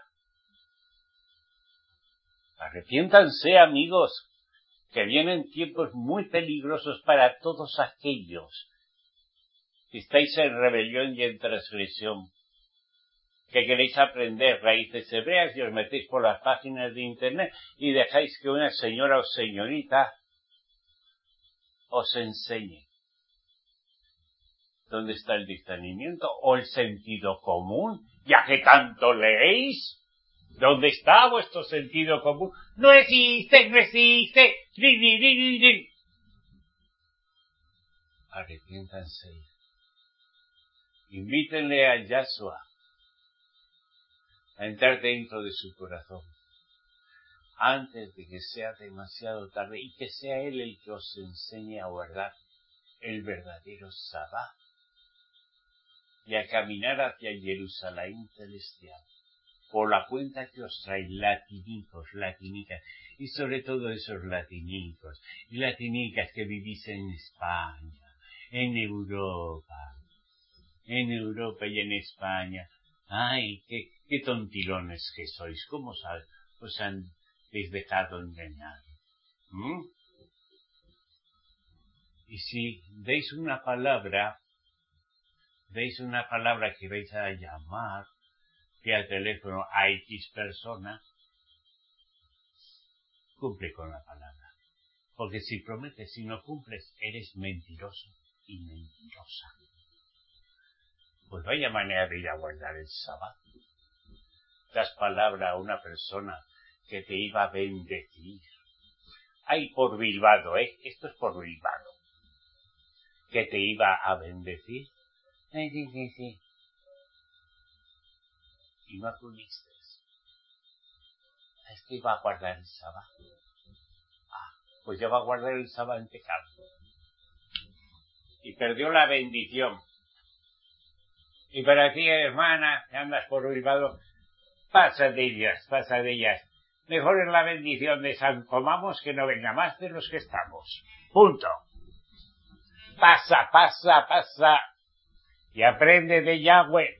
Arrepiéntanse, amigos, que vienen tiempos muy peligrosos para todos aquellos que estáis en rebelión y en transgresión, que queréis aprender raíces hebreas y os metéis por las páginas de internet y dejáis que una señora o señorita os enseñe. ¿Dónde está el discernimiento o el sentido común? Ya que tanto leéis, ¿dónde está vuestro sentido común? No existe, no existe. Ri, ri, ri, ri, ri. Arrepiéntanse. Invítenle a Yahshua a entrar dentro de su corazón antes de que sea demasiado tarde y que sea Él el que os enseñe a guardar el verdadero Sabbat y a caminar hacia Jerusalén celestial por la cuenta que os trae latinicos, latinicas y sobre todo esos latinicos y latinicas que vivís en España, en Europa, en Europa y en España. Ay, qué, qué tontilones que sois, ¿cómo os, os han dejado engañar? ¿Mm? Y si deis una palabra, deis una palabra que vais a llamar vía teléfono a X persona, cumple con la palabra. Porque si prometes y no cumples, eres mentiroso y mentirosa. Pues vaya manera de ir a guardar el sábado. das palabra a una persona que te iba a bendecir. Ay, por Bilbao, ¿eh? Esto es por Bilbao. Que te iba a bendecir. Sí, sí, sí, sí. Y no acudiste. Es que iba a guardar el sábado. Ah, pues ya va a guardar el sábado en pecado. Y perdió la bendición. Y para ti, hermana, que andas por Bilbao, pasa de ellas, pasa de ellas. Mejor es la bendición de San Comamos que no venga más de los que estamos. Punto. Pasa, pasa, pasa. Y aprende de Yahweh.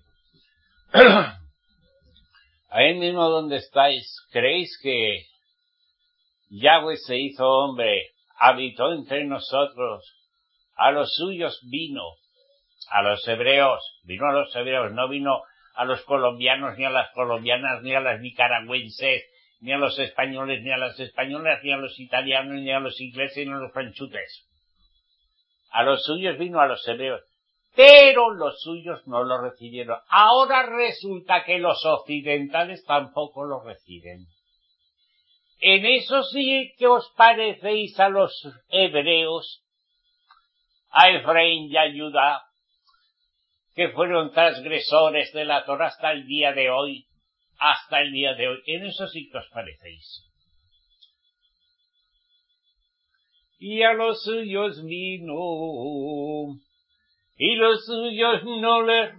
Ahí mismo donde estáis, ¿creéis que Yahweh se hizo hombre, habitó entre nosotros, a los suyos vino, a los hebreos, vino a los hebreos, no vino a los colombianos, ni a las colombianas, ni a las nicaragüenses, ni a los españoles, ni a las españolas, ni a los italianos, ni a los ingleses, ni a los franchutes? A los suyos vino a los hebreos, pero los suyos no lo recibieron. Ahora resulta que los occidentales tampoco lo reciben. En eso sí que os parecéis a los hebreos, a Efraín y a Judá, que fueron transgresores de la Torá hasta el día de hoy, hasta el día de hoy. En eso sí que os parecéis. Y a los suyos vino, y los suyos no les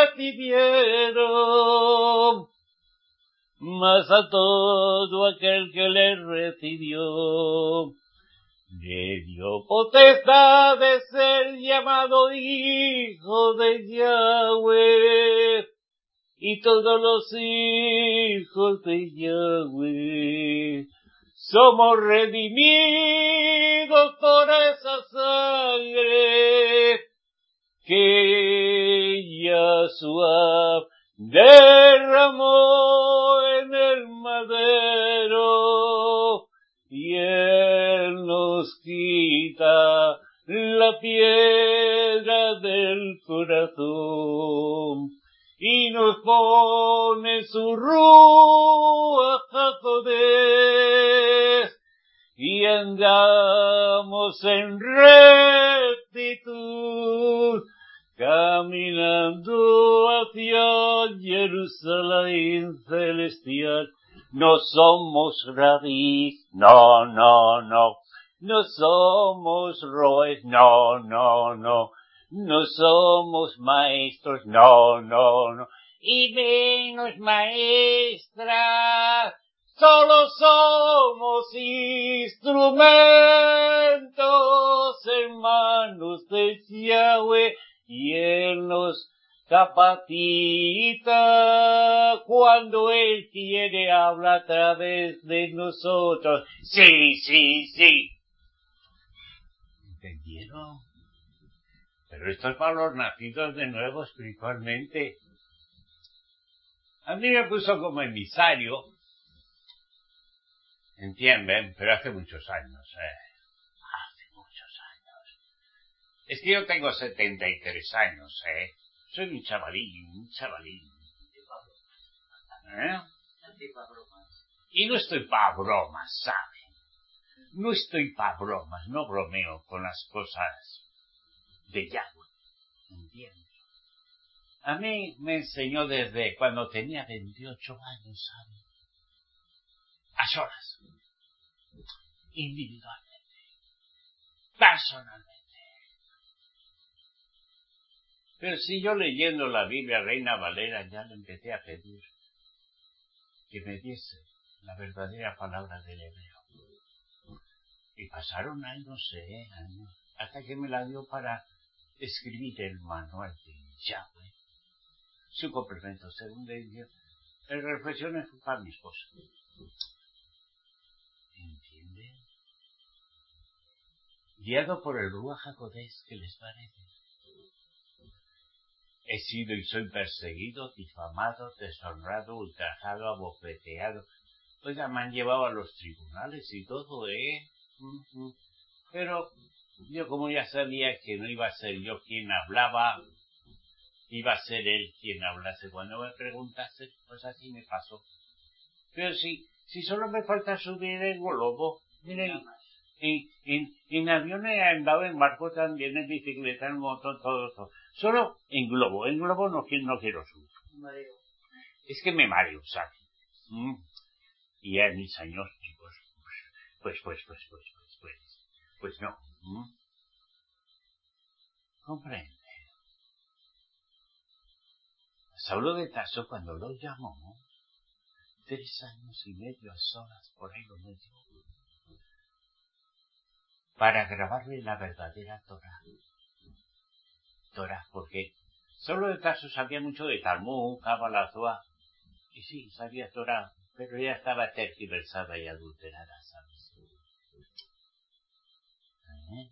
recibieron, mas a todo aquel que le recibió, le dio potestad de ser llamado hijo de Yahweh, y todos los hijos de Yahweh somos redimidos por esa sangre que Yahshua derramó en el madero, y Él nos quita la piedra del corazón y nos pone su Ruach HaKodesh, y andamos en rectitud, caminando hacia Jerusalén celestial. No somos rabís, no, no, no. No somos roes, no, no, no. No somos maestros, no, no, no. Y menos maestras. Solo somos instrumentos en manos de Yahweh, y Él nos capacita cuando Él quiere hablar a través de nosotros. Sí, sí, sí. ¿Entendieron? Pero esto es para los nacidos de nuevo espiritualmente. A mí me puso como emisario, ¿entienden? Pero hace muchos años, ¿eh? Hace muchos años. Es que yo tengo setenta y tres años, ¿eh? Soy un chavalín, un chavalín. ¿Eh? Y no estoy pa' bromas, ¿saben? No estoy pa' bromas, no bromeo con las cosas de Yahweh, ¿entiendes? A mí me enseñó desde cuando tenía veintiocho años, ¿saben? A solas, individualmente, personalmente. Pero si yo leyendo la Biblia Reina Valera ya le empecé a pedir que me diese la verdadera palabra del hebreo. Y pasaron años, eh, años, hasta que me la dio para escribir el manual de Yahweh. Su complemento, según le dije, el reflexiones para mi esposa. ¿Entienden? Guiado por el Ruach HaKodesh, ¿qué les parece? He sido y soy perseguido, difamado, deshonrado, ultrajado, abofeteado. Oiga, me han llevado a los tribunales y todo, ¿eh? Uh-huh. Pero yo como ya sabía que no iba a ser yo quien hablaba, iba a ser él quien hablase cuando me preguntase, pues así me pasó. Pero si, si solo me falta subir el globo, miren, en, en, en aviones he andado, en barco también, en bicicleta, en moto, todo, todo. Solo en globo, en globo no, no quiero subir. Mareo. Es que me mareo, ¿sabes? ¿Mm? Y a mis años, pues, pues, pues, pues, pues, pues, pues, pues no. ¿Mm? Comprende. Saulo de Tarso, cuando lo llamó, tres años y medio a solas por ahí lo metió, para grabarle la verdadera Torá. Torá, porque Saulo de Tarso sabía mucho de Talmud, Cábala, Zohar, y sí, sabía Torá, pero ya estaba tergiversada y adulterada, ¿sabes? ¿Eh?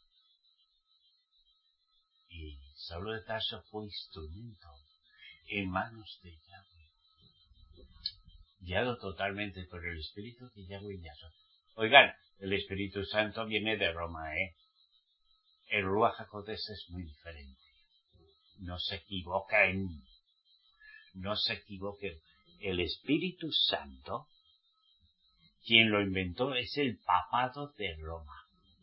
Y Saulo de Tarso fue instrumento en manos de Yahweh, guiado totalmente por el Espíritu de Yahweh y Yahweh. Oigan, el Espíritu Santo viene de Roma, ¿eh? El Ruach HaKodesh es muy diferente. No se equivoquen. No se equivoquen. El Espíritu Santo, quien lo inventó, es el papado de Roma.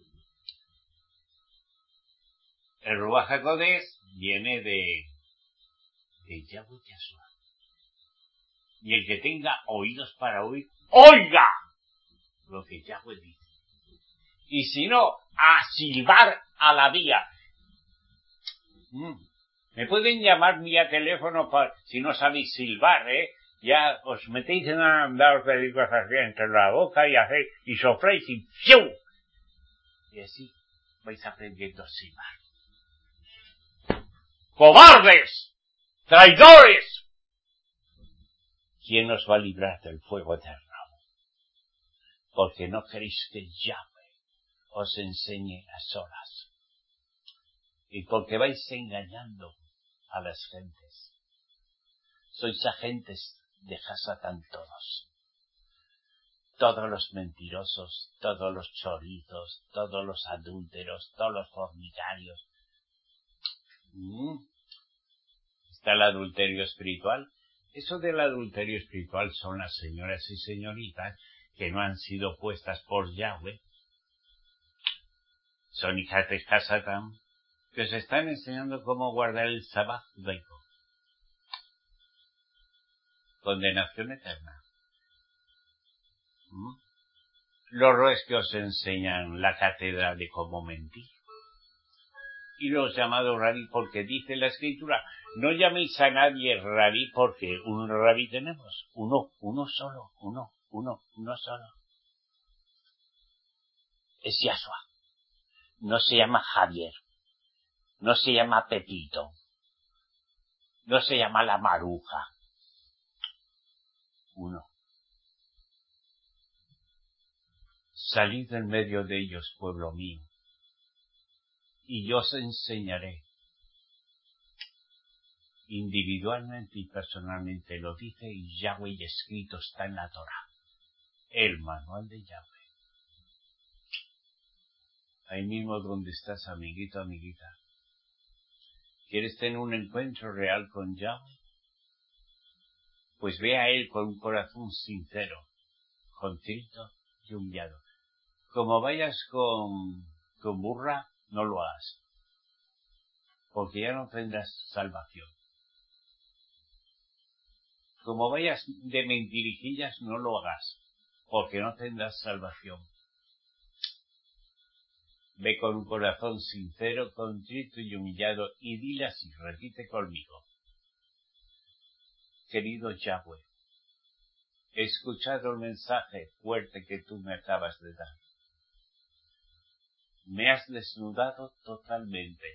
El Ruach HaKodesh viene de, de Yahweh Yahshua. Y el que tenga oídos para oír, ¡oiga! Lo que Yahweh dice. Y si no, a silbar a la vía. Mm. Me pueden llamar vía teléfono para, si no sabéis silbar, ¿eh? Ya os metéis en andar, os dedicos así entre la boca y hacéis, y sopláis y ¡fiu! Y así vais aprendiendo a silbar. ¡Cobardes! ¡Traidores! ¿Quién os va a librar del fuego eterno? Porque no queréis que Yahweh os enseñe a solas. Y porque vais engañando a las gentes. Sois agentes de Hasatán todos. Todos los mentirosos, todos los chorizos, todos los adúlteros, todos los fornicarios. ¿Mm? Está el adulterio espiritual. Eso del adulterio espiritual son las señoras y señoritas que no han sido puestas por Yahweh. Son hijas de Hasatán, que os están enseñando cómo guardar el Sabbat judaico. Condenación eterna. ¿Mm? Los roes que os enseñan la cátedra de cómo mentir. Y los llamados rabí, porque dice la escritura, no llaméis a nadie rabí, porque un rabí tenemos, uno, uno solo, uno, uno, uno solo. Es Yahshua. No se llama Javier, no se llama Pepito, no se llama la Maruja. Uno. Salid en medio de ellos, pueblo mío, y yo os enseñaré. Individualmente y personalmente lo dice y Yahweh, y escrito está en la Torá, el manual de Yahweh. Ahí mismo donde estás, amiguito, amiguita. ¿Quieres tener un encuentro real con Yahweh? Pues ve a Él con un corazón sincero, contrito y humillado. Como vayas con, con burra, no lo hagas, porque ya no tendrás salvación. Como vayas de mentirijillas, no lo hagas, porque no tendrás salvación. Ve con un corazón sincero, contrito y humillado, y dile así, repite conmigo. Querido Yahweh, he escuchado el mensaje fuerte que tú me acabas de dar. Me has desnudado totalmente.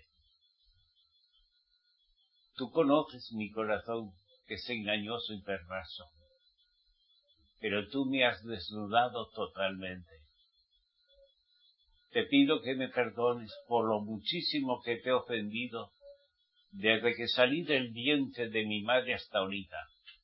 Tú conoces mi corazón, que es engañoso y perverso, pero tú me has desnudado totalmente. Te pido que me perdones por lo muchísimo que te he ofendido desde que salí del vientre de mi madre hasta ahorita.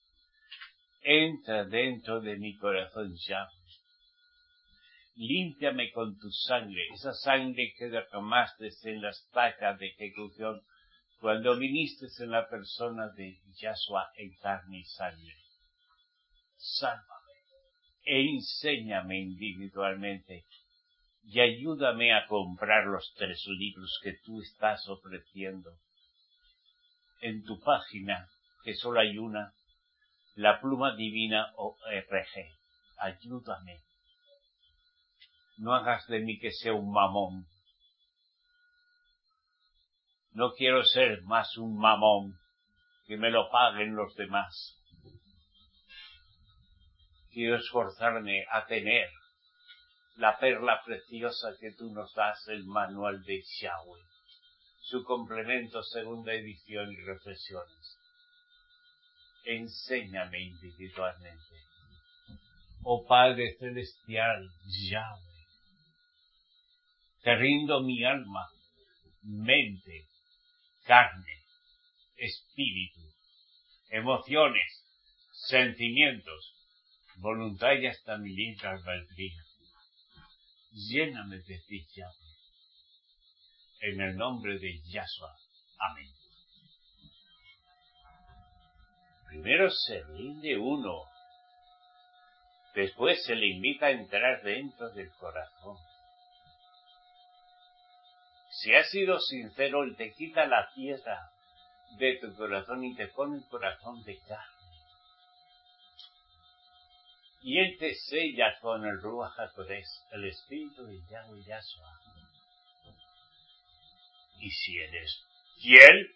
Entra dentro de mi corazón ya. Límpiame con tu sangre, esa sangre que derramaste en las placas de ejecución cuando viniste en la persona de Yahshua en carne y sangre. Sálvame e enséñame individualmente y ayúdame a comprar los tres libros que tú estás ofreciendo. En tu página, que solo hay una, La Pluma Divina O R G. Ayúdame. No hagas de mí que sea un mamón. No quiero ser más un mamón, que me lo paguen los demás. Quiero esforzarme a tener la perla preciosa que tú nos das, el manual de Yahweh, su complemento, segunda edición y reflexiones. Enséñame individualmente. Oh Padre Celestial, Yahweh, te rindo mi alma, mente, carne, espíritu, emociones, sentimientos, voluntad y hasta mi libre albedrío. Lléname de ti, Yahweh. En el nombre de Yahshua. Amén. Primero se rinde uno. Después se le invita a entrar dentro del corazón. Si has sido sincero, Él te quita la piedra de tu corazón y te pone un corazón de carne. Y Él te sella con el Ruach HaKodesh, el Espíritu de Yahweh Yahshua. Y si eres fiel,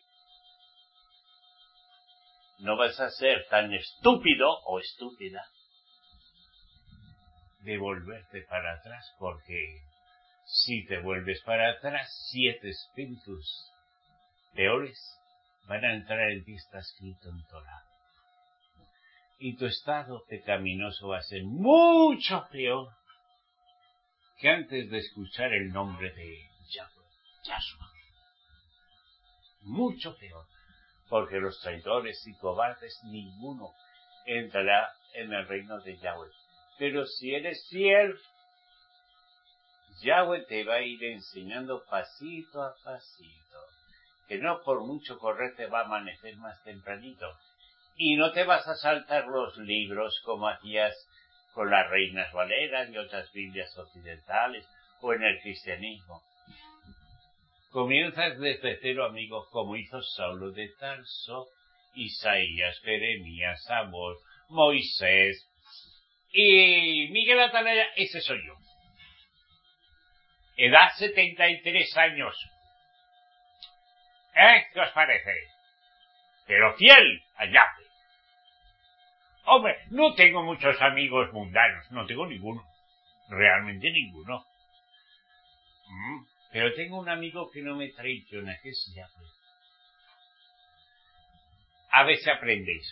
no vas a ser tan estúpido o estúpida de volverte para atrás, porque si te vuelves para atrás, siete espíritus peores van a entrar en ti, está escrito en Torah. Y tu estado pecaminoso va a ser mucho peor que antes de escuchar el nombre de Yahweh, Yahshua. Mucho peor, porque los traidores y cobardes ninguno entrará en el reino de Yahweh. Pero si eres fiel, Yahweh te va a ir enseñando pasito a pasito, que no por mucho correr te va a amanecer más tempranito. Y no te vas a saltar los libros como hacías con las Reinas Valeras y otras Biblias occidentales o en el cristianismo. Comienzas desde cero, amigo, como hizo Saulo de Tarso, Isaías, Jeremías, Amós, Moisés y Miguel Atalaya. Ese soy yo. Edad setenta y tres años. ¿Eh? ¿Qué os parece? Pero fiel a Yahweh. Hombre, no tengo muchos amigos mundanos, no tengo ninguno, realmente ninguno. Mm, pero tengo un amigo que no me traiciona, que es Yahweh. A ver si aprendéis.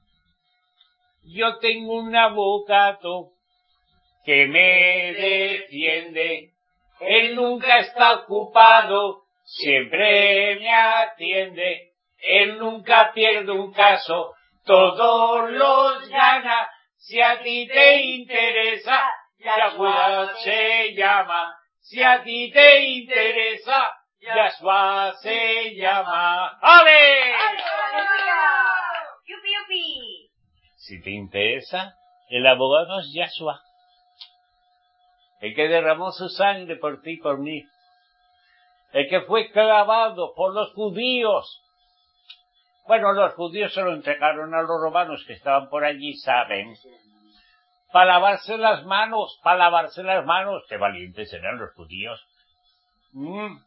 Yo tengo un abogado que me defiende, él nunca está ocupado, siempre me atiende, él nunca pierde un caso, todos los gana. Si a ti te interesa, Yahshua se llama. Si a ti te interesa, Yahshua se llama. ¡Ale! ¡Yupi, yupi! Si te interesa, el abogado es Yahshua, el que derramó su sangre por ti y por mí, el que fue clavado por los judíos. Bueno, los judíos se lo entregaron a los romanos que estaban por allí, ¿saben? Para lavarse las manos, para lavarse las manos. Qué valientes eran los judíos. Mm.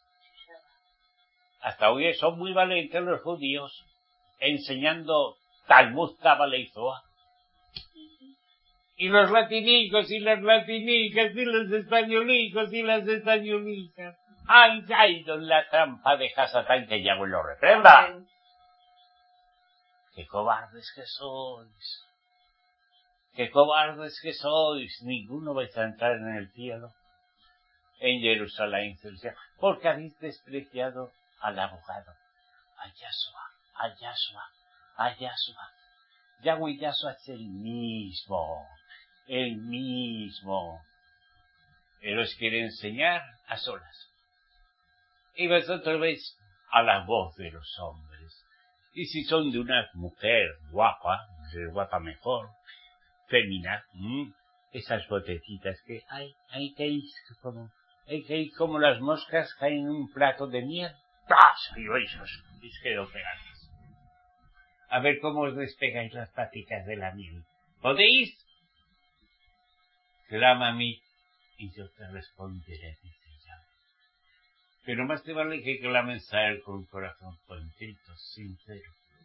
Hasta hoy son muy valientes los judíos, enseñando Talmud, Cábala y Zohar. Y los latinicos y las latinicas y los españolicos y las españolicas han caído en la trampa de Hasatán, que Yahweh lo reprenda. ¡Qué cobardes que sois! ¡Qué cobardes que sois! Ninguno vais a entrar en el cielo, en Jerusalén celestial, porque habéis despreciado al abogado, a Yahshua, a Yahshua, a Yahshua. Yahweh Yahshua es el mismo, el mismo. Él os quiere enseñar a solas. Y vosotros veis, a la voz de los hombres. Y si son de una mujer guapa, guapa mejor, fémina, ¿m? Esas botecitas que hay, hay que ir como, hay que ir como las moscas caen en un plato de miel. ¡Plas! Y esos, les quedo pegados. A ver cómo os despegáis las paticas de la miel. ¿Podéis? Clama a mí, y yo te responderé, dice ella. Pero más te vale que clames a él con corazón contento, sincero.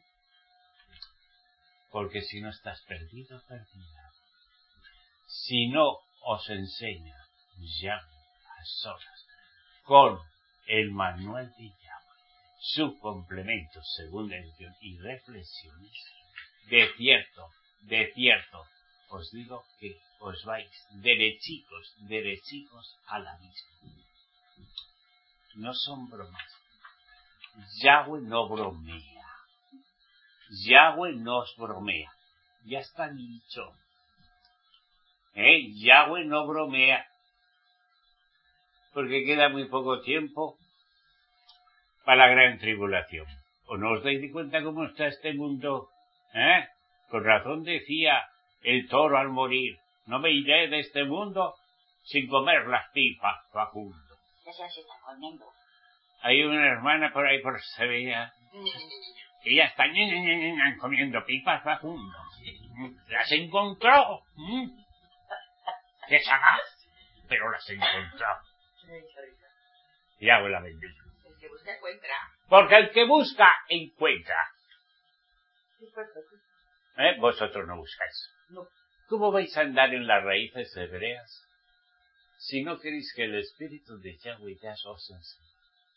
Porque si no estás perdido, perdida. Si no os enseña, llame a solas, con el manual de Yahweh, su complemento, segunda edición y reflexiones, de cierto, de cierto, os digo que os vais derechicos, derechicos a la misma. No son bromas. Yahweh no bromea. Yahweh no os bromea. Ya está dicho. ¿Eh? Yahweh no bromea. Porque queda muy poco tiempo para la gran tribulación. ¿O no os dais cuenta cómo está este mundo? ¿Eh? Con razón decía el toro al morir, no me iré de este mundo sin comer las pipas, Facundo. Eso se está comiendo. Hay una hermana por ahí por Sevilla que ya está comiendo pipas, Facundo. Las encontró. ¡Qué sagaz! Pero las encontró. Y hago la bendición. El que busca encuentra. Porque el que busca encuentra. ¿Eh? Vosotros no buscáis. No. ¿Cómo vais a andar en las raíces hebreas si no queréis que el Espíritu de Yahweh ya os enseñe?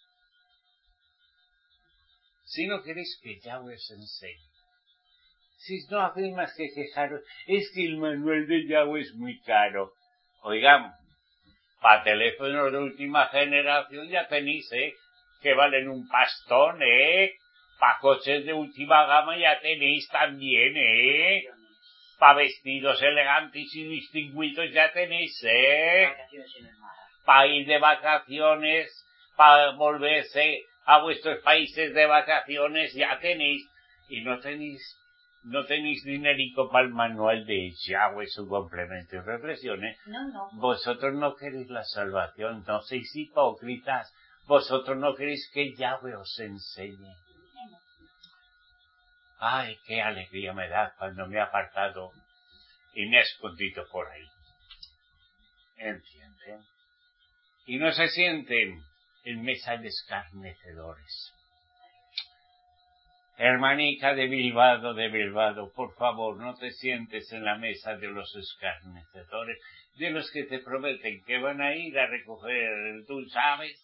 Si no queréis que Yahweh os enseñe. Si no hacéis más que quejaros, es que el manual de Yahweh es muy caro. Oigan, para teléfonos de última generación ya tenéis, ¿eh? Que valen un pastón, ¿eh? Para coches de última gama ya tenéis también, ¿eh? Para vestidos elegantes y distinguidos ya tenéis, ¿eh? Para ir de vacaciones, para volverse a vuestros países de vacaciones ya tenéis. Y no tenéis, no tenéis dinerico para el manual de Yahweh, su complemento y reflexiones. No, no. Vosotros no queréis la salvación, no sois hipócritas. Vosotros no queréis que Yahweh os enseñe. Ay, qué alegría me da cuando me he apartado y me he escondido por ahí. ¿Entienden? Y no se sienten en mesa de escarnecedores. Hermanica de Bilbao, de Bilbao, por favor, no te sientes en la mesa de los escarnecedores, de los que te prometen que van a ir a recoger, tú sabes,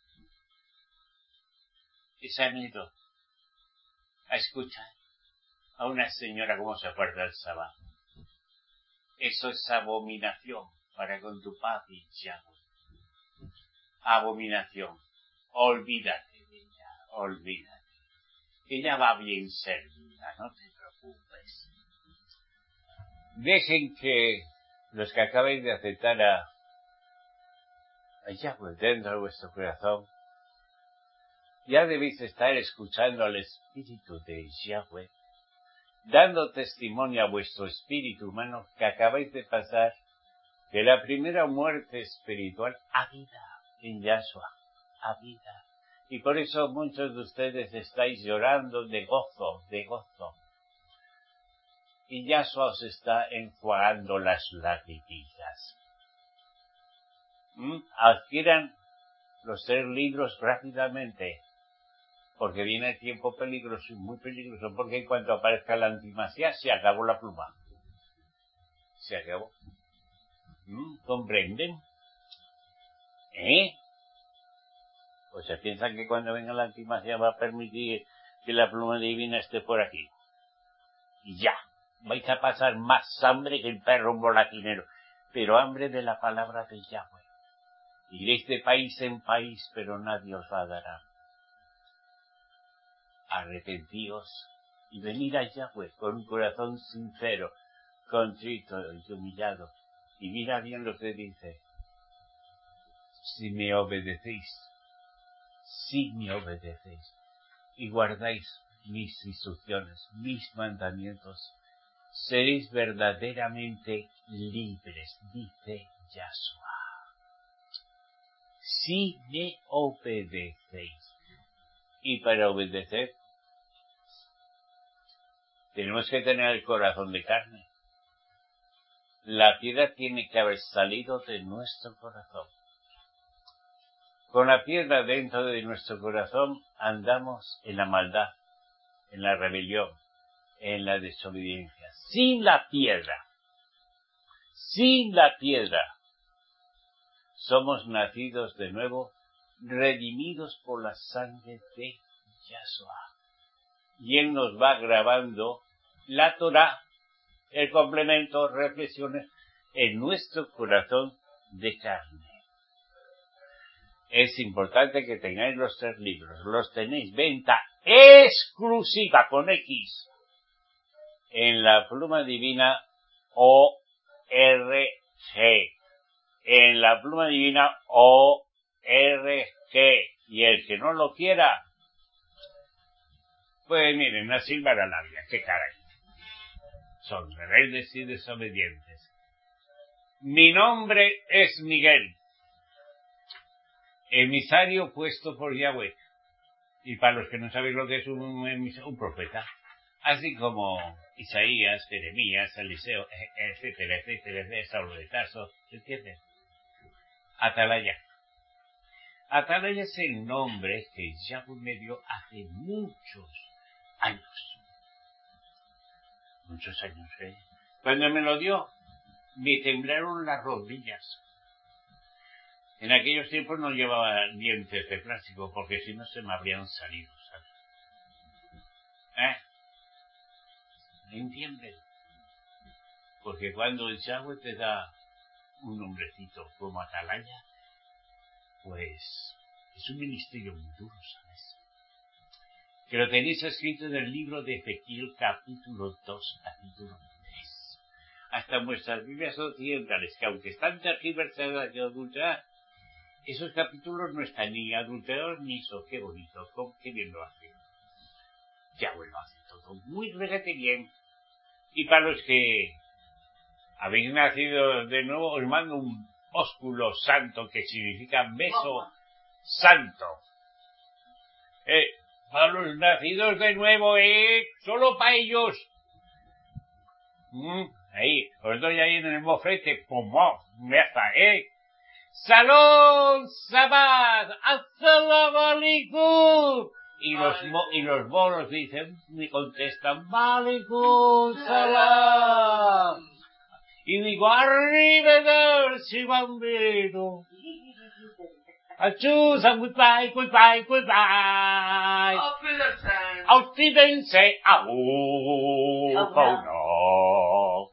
y se han ido a escuchar a una señora como se acuerda el sábado. Eso es abominación para con tu papi, Yahweh. Abominación. Olvídate de ella, olvídate. Ella va bien servida, no te preocupes. Dejen que los que acabéis de aceptar a, a Yahweh dentro de vuestro corazón, ya debéis estar escuchando al Espíritu de Yahweh, dando testimonio a vuestro espíritu humano que acabáis de pasar de la primera muerte espiritual a vida en Yahshua, a vida. Y por eso muchos de ustedes estáis llorando de gozo, de gozo. Y Yahshua os está enjuagando las lagrimillas. ¿Mm? Adquieran los tres libros rápidamente, porque viene el tiempo peligroso, muy peligroso, porque en cuanto aparezca la antimasiá, se acabó la pluma. Se acabó. ¿Mm? ¿Comprenden? ¿Eh? Pues se piensan que cuando venga la antimasiá va a permitir que la pluma divina esté por aquí. Y ya, vais a pasar más hambre que el perro volatinero, pero hambre de la palabra de Yahweh. Iréis de país en país, pero nadie os va a dar hambre. Arrepentíos y venid a Yahweh con un corazón sincero, contrito y humillado. Y mira bien lo que dice. Si me obedecéis, si me obedecéis y guardáis mis instrucciones, mis mandamientos, seréis verdaderamente libres, dice Yahshua. Si me obedecéis. Y para obedecer, tenemos que tener el corazón de carne. La piedra tiene que haber salido de nuestro corazón. Con la piedra dentro de nuestro corazón andamos en la maldad, en la rebelión, en la desobediencia. Sin la piedra, sin la piedra, somos nacidos de nuevo, redimidos por la sangre de Yahshua. Y Él nos va grabando la Torah, el complemento, reflexiones, en nuestro corazón de carne. Es importante que tengáis los tres libros. Los tenéis venta exclusiva con X en la Pluma Divina O R G. En la Pluma Divina O R G. Y el que no lo quiera, pues miren, a silbar a la vida. ¡Qué caray! Son rebeldes y desobedientes. Mi nombre es Miguel, emisario puesto por Yahweh. Y para los que no sabéis lo que es un, un, un profeta, así como Isaías, Jeremías, Eliseo, etcétera, etcétera, etcétera, Saulo de Tarso, ¿entiendes? Atalaya. Atalaya es el nombre que Yahweh me dio hace muchos años. Muchos años, ¿eh? Cuando me lo dio, me temblaron las rodillas. En aquellos tiempos no llevaba dientes de plástico, porque si no se me habrían salido, ¿sabes? ¿Eh? ¿Me entienden? Porque cuando el Yahweh te da un nombrecito como Atalaya, pues es un ministerio muy duro, ¿sabes? Que lo tenéis escrito en el libro de Ezequiel, capítulo dos, capítulo tres. Hasta en vuestras Biblias occidentales, que aunque están tergiversadas y adulteradas, esos capítulos no están ni adulterados ni eso. Qué bonito, qué bien lo hace. Yahweh lo hace todo muy regate bien. Y para los que habéis nacido de nuevo, os mando un ósculo santo, que significa beso santo. Eh, para los nacidos de nuevo, eh, solo para ellos. Mm, ahí, os doy ahí en el mofrete, como, ya está, eh. Salón, Sabad, Assalamu alaikum. Y los, mo, y los moros dicen, me contestan, Malikum Salam. Y digo, arrivederci, bambino. Achus, goodbye, goodbye, goodbye. Auf Wiedersehen. Auf Wiedersehen. Au. Oh, no.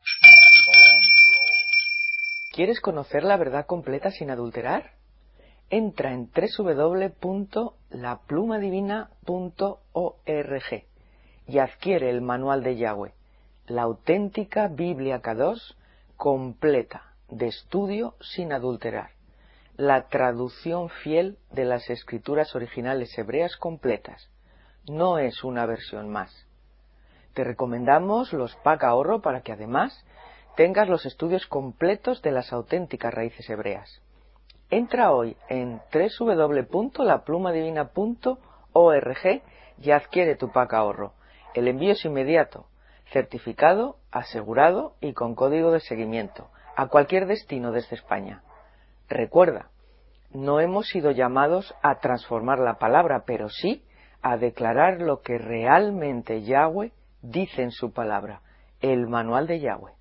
¿Quieres conocer la verdad completa sin adulterar? Entra en doble u doble u doble u punto la pluma divina punto org y adquiere el manual de Yahweh, la auténtica Biblia Kadosh completa, de estudio sin adulterar, la traducción fiel de las escrituras originales hebreas completas. No es una versión más. Te recomendamos los pack ahorro para que además tengas los estudios completos de las auténticas raíces hebreas. Entra hoy en doble u doble u doble u punto la pluma divina punto org y adquiere tu pack ahorro. El envío es inmediato, certificado, asegurado y con código de seguimiento, a cualquier destino desde España. Recuerda, no hemos sido llamados a transformar la palabra, pero sí a declarar lo que realmente Yahweh dice en su palabra, el manual de Yahweh.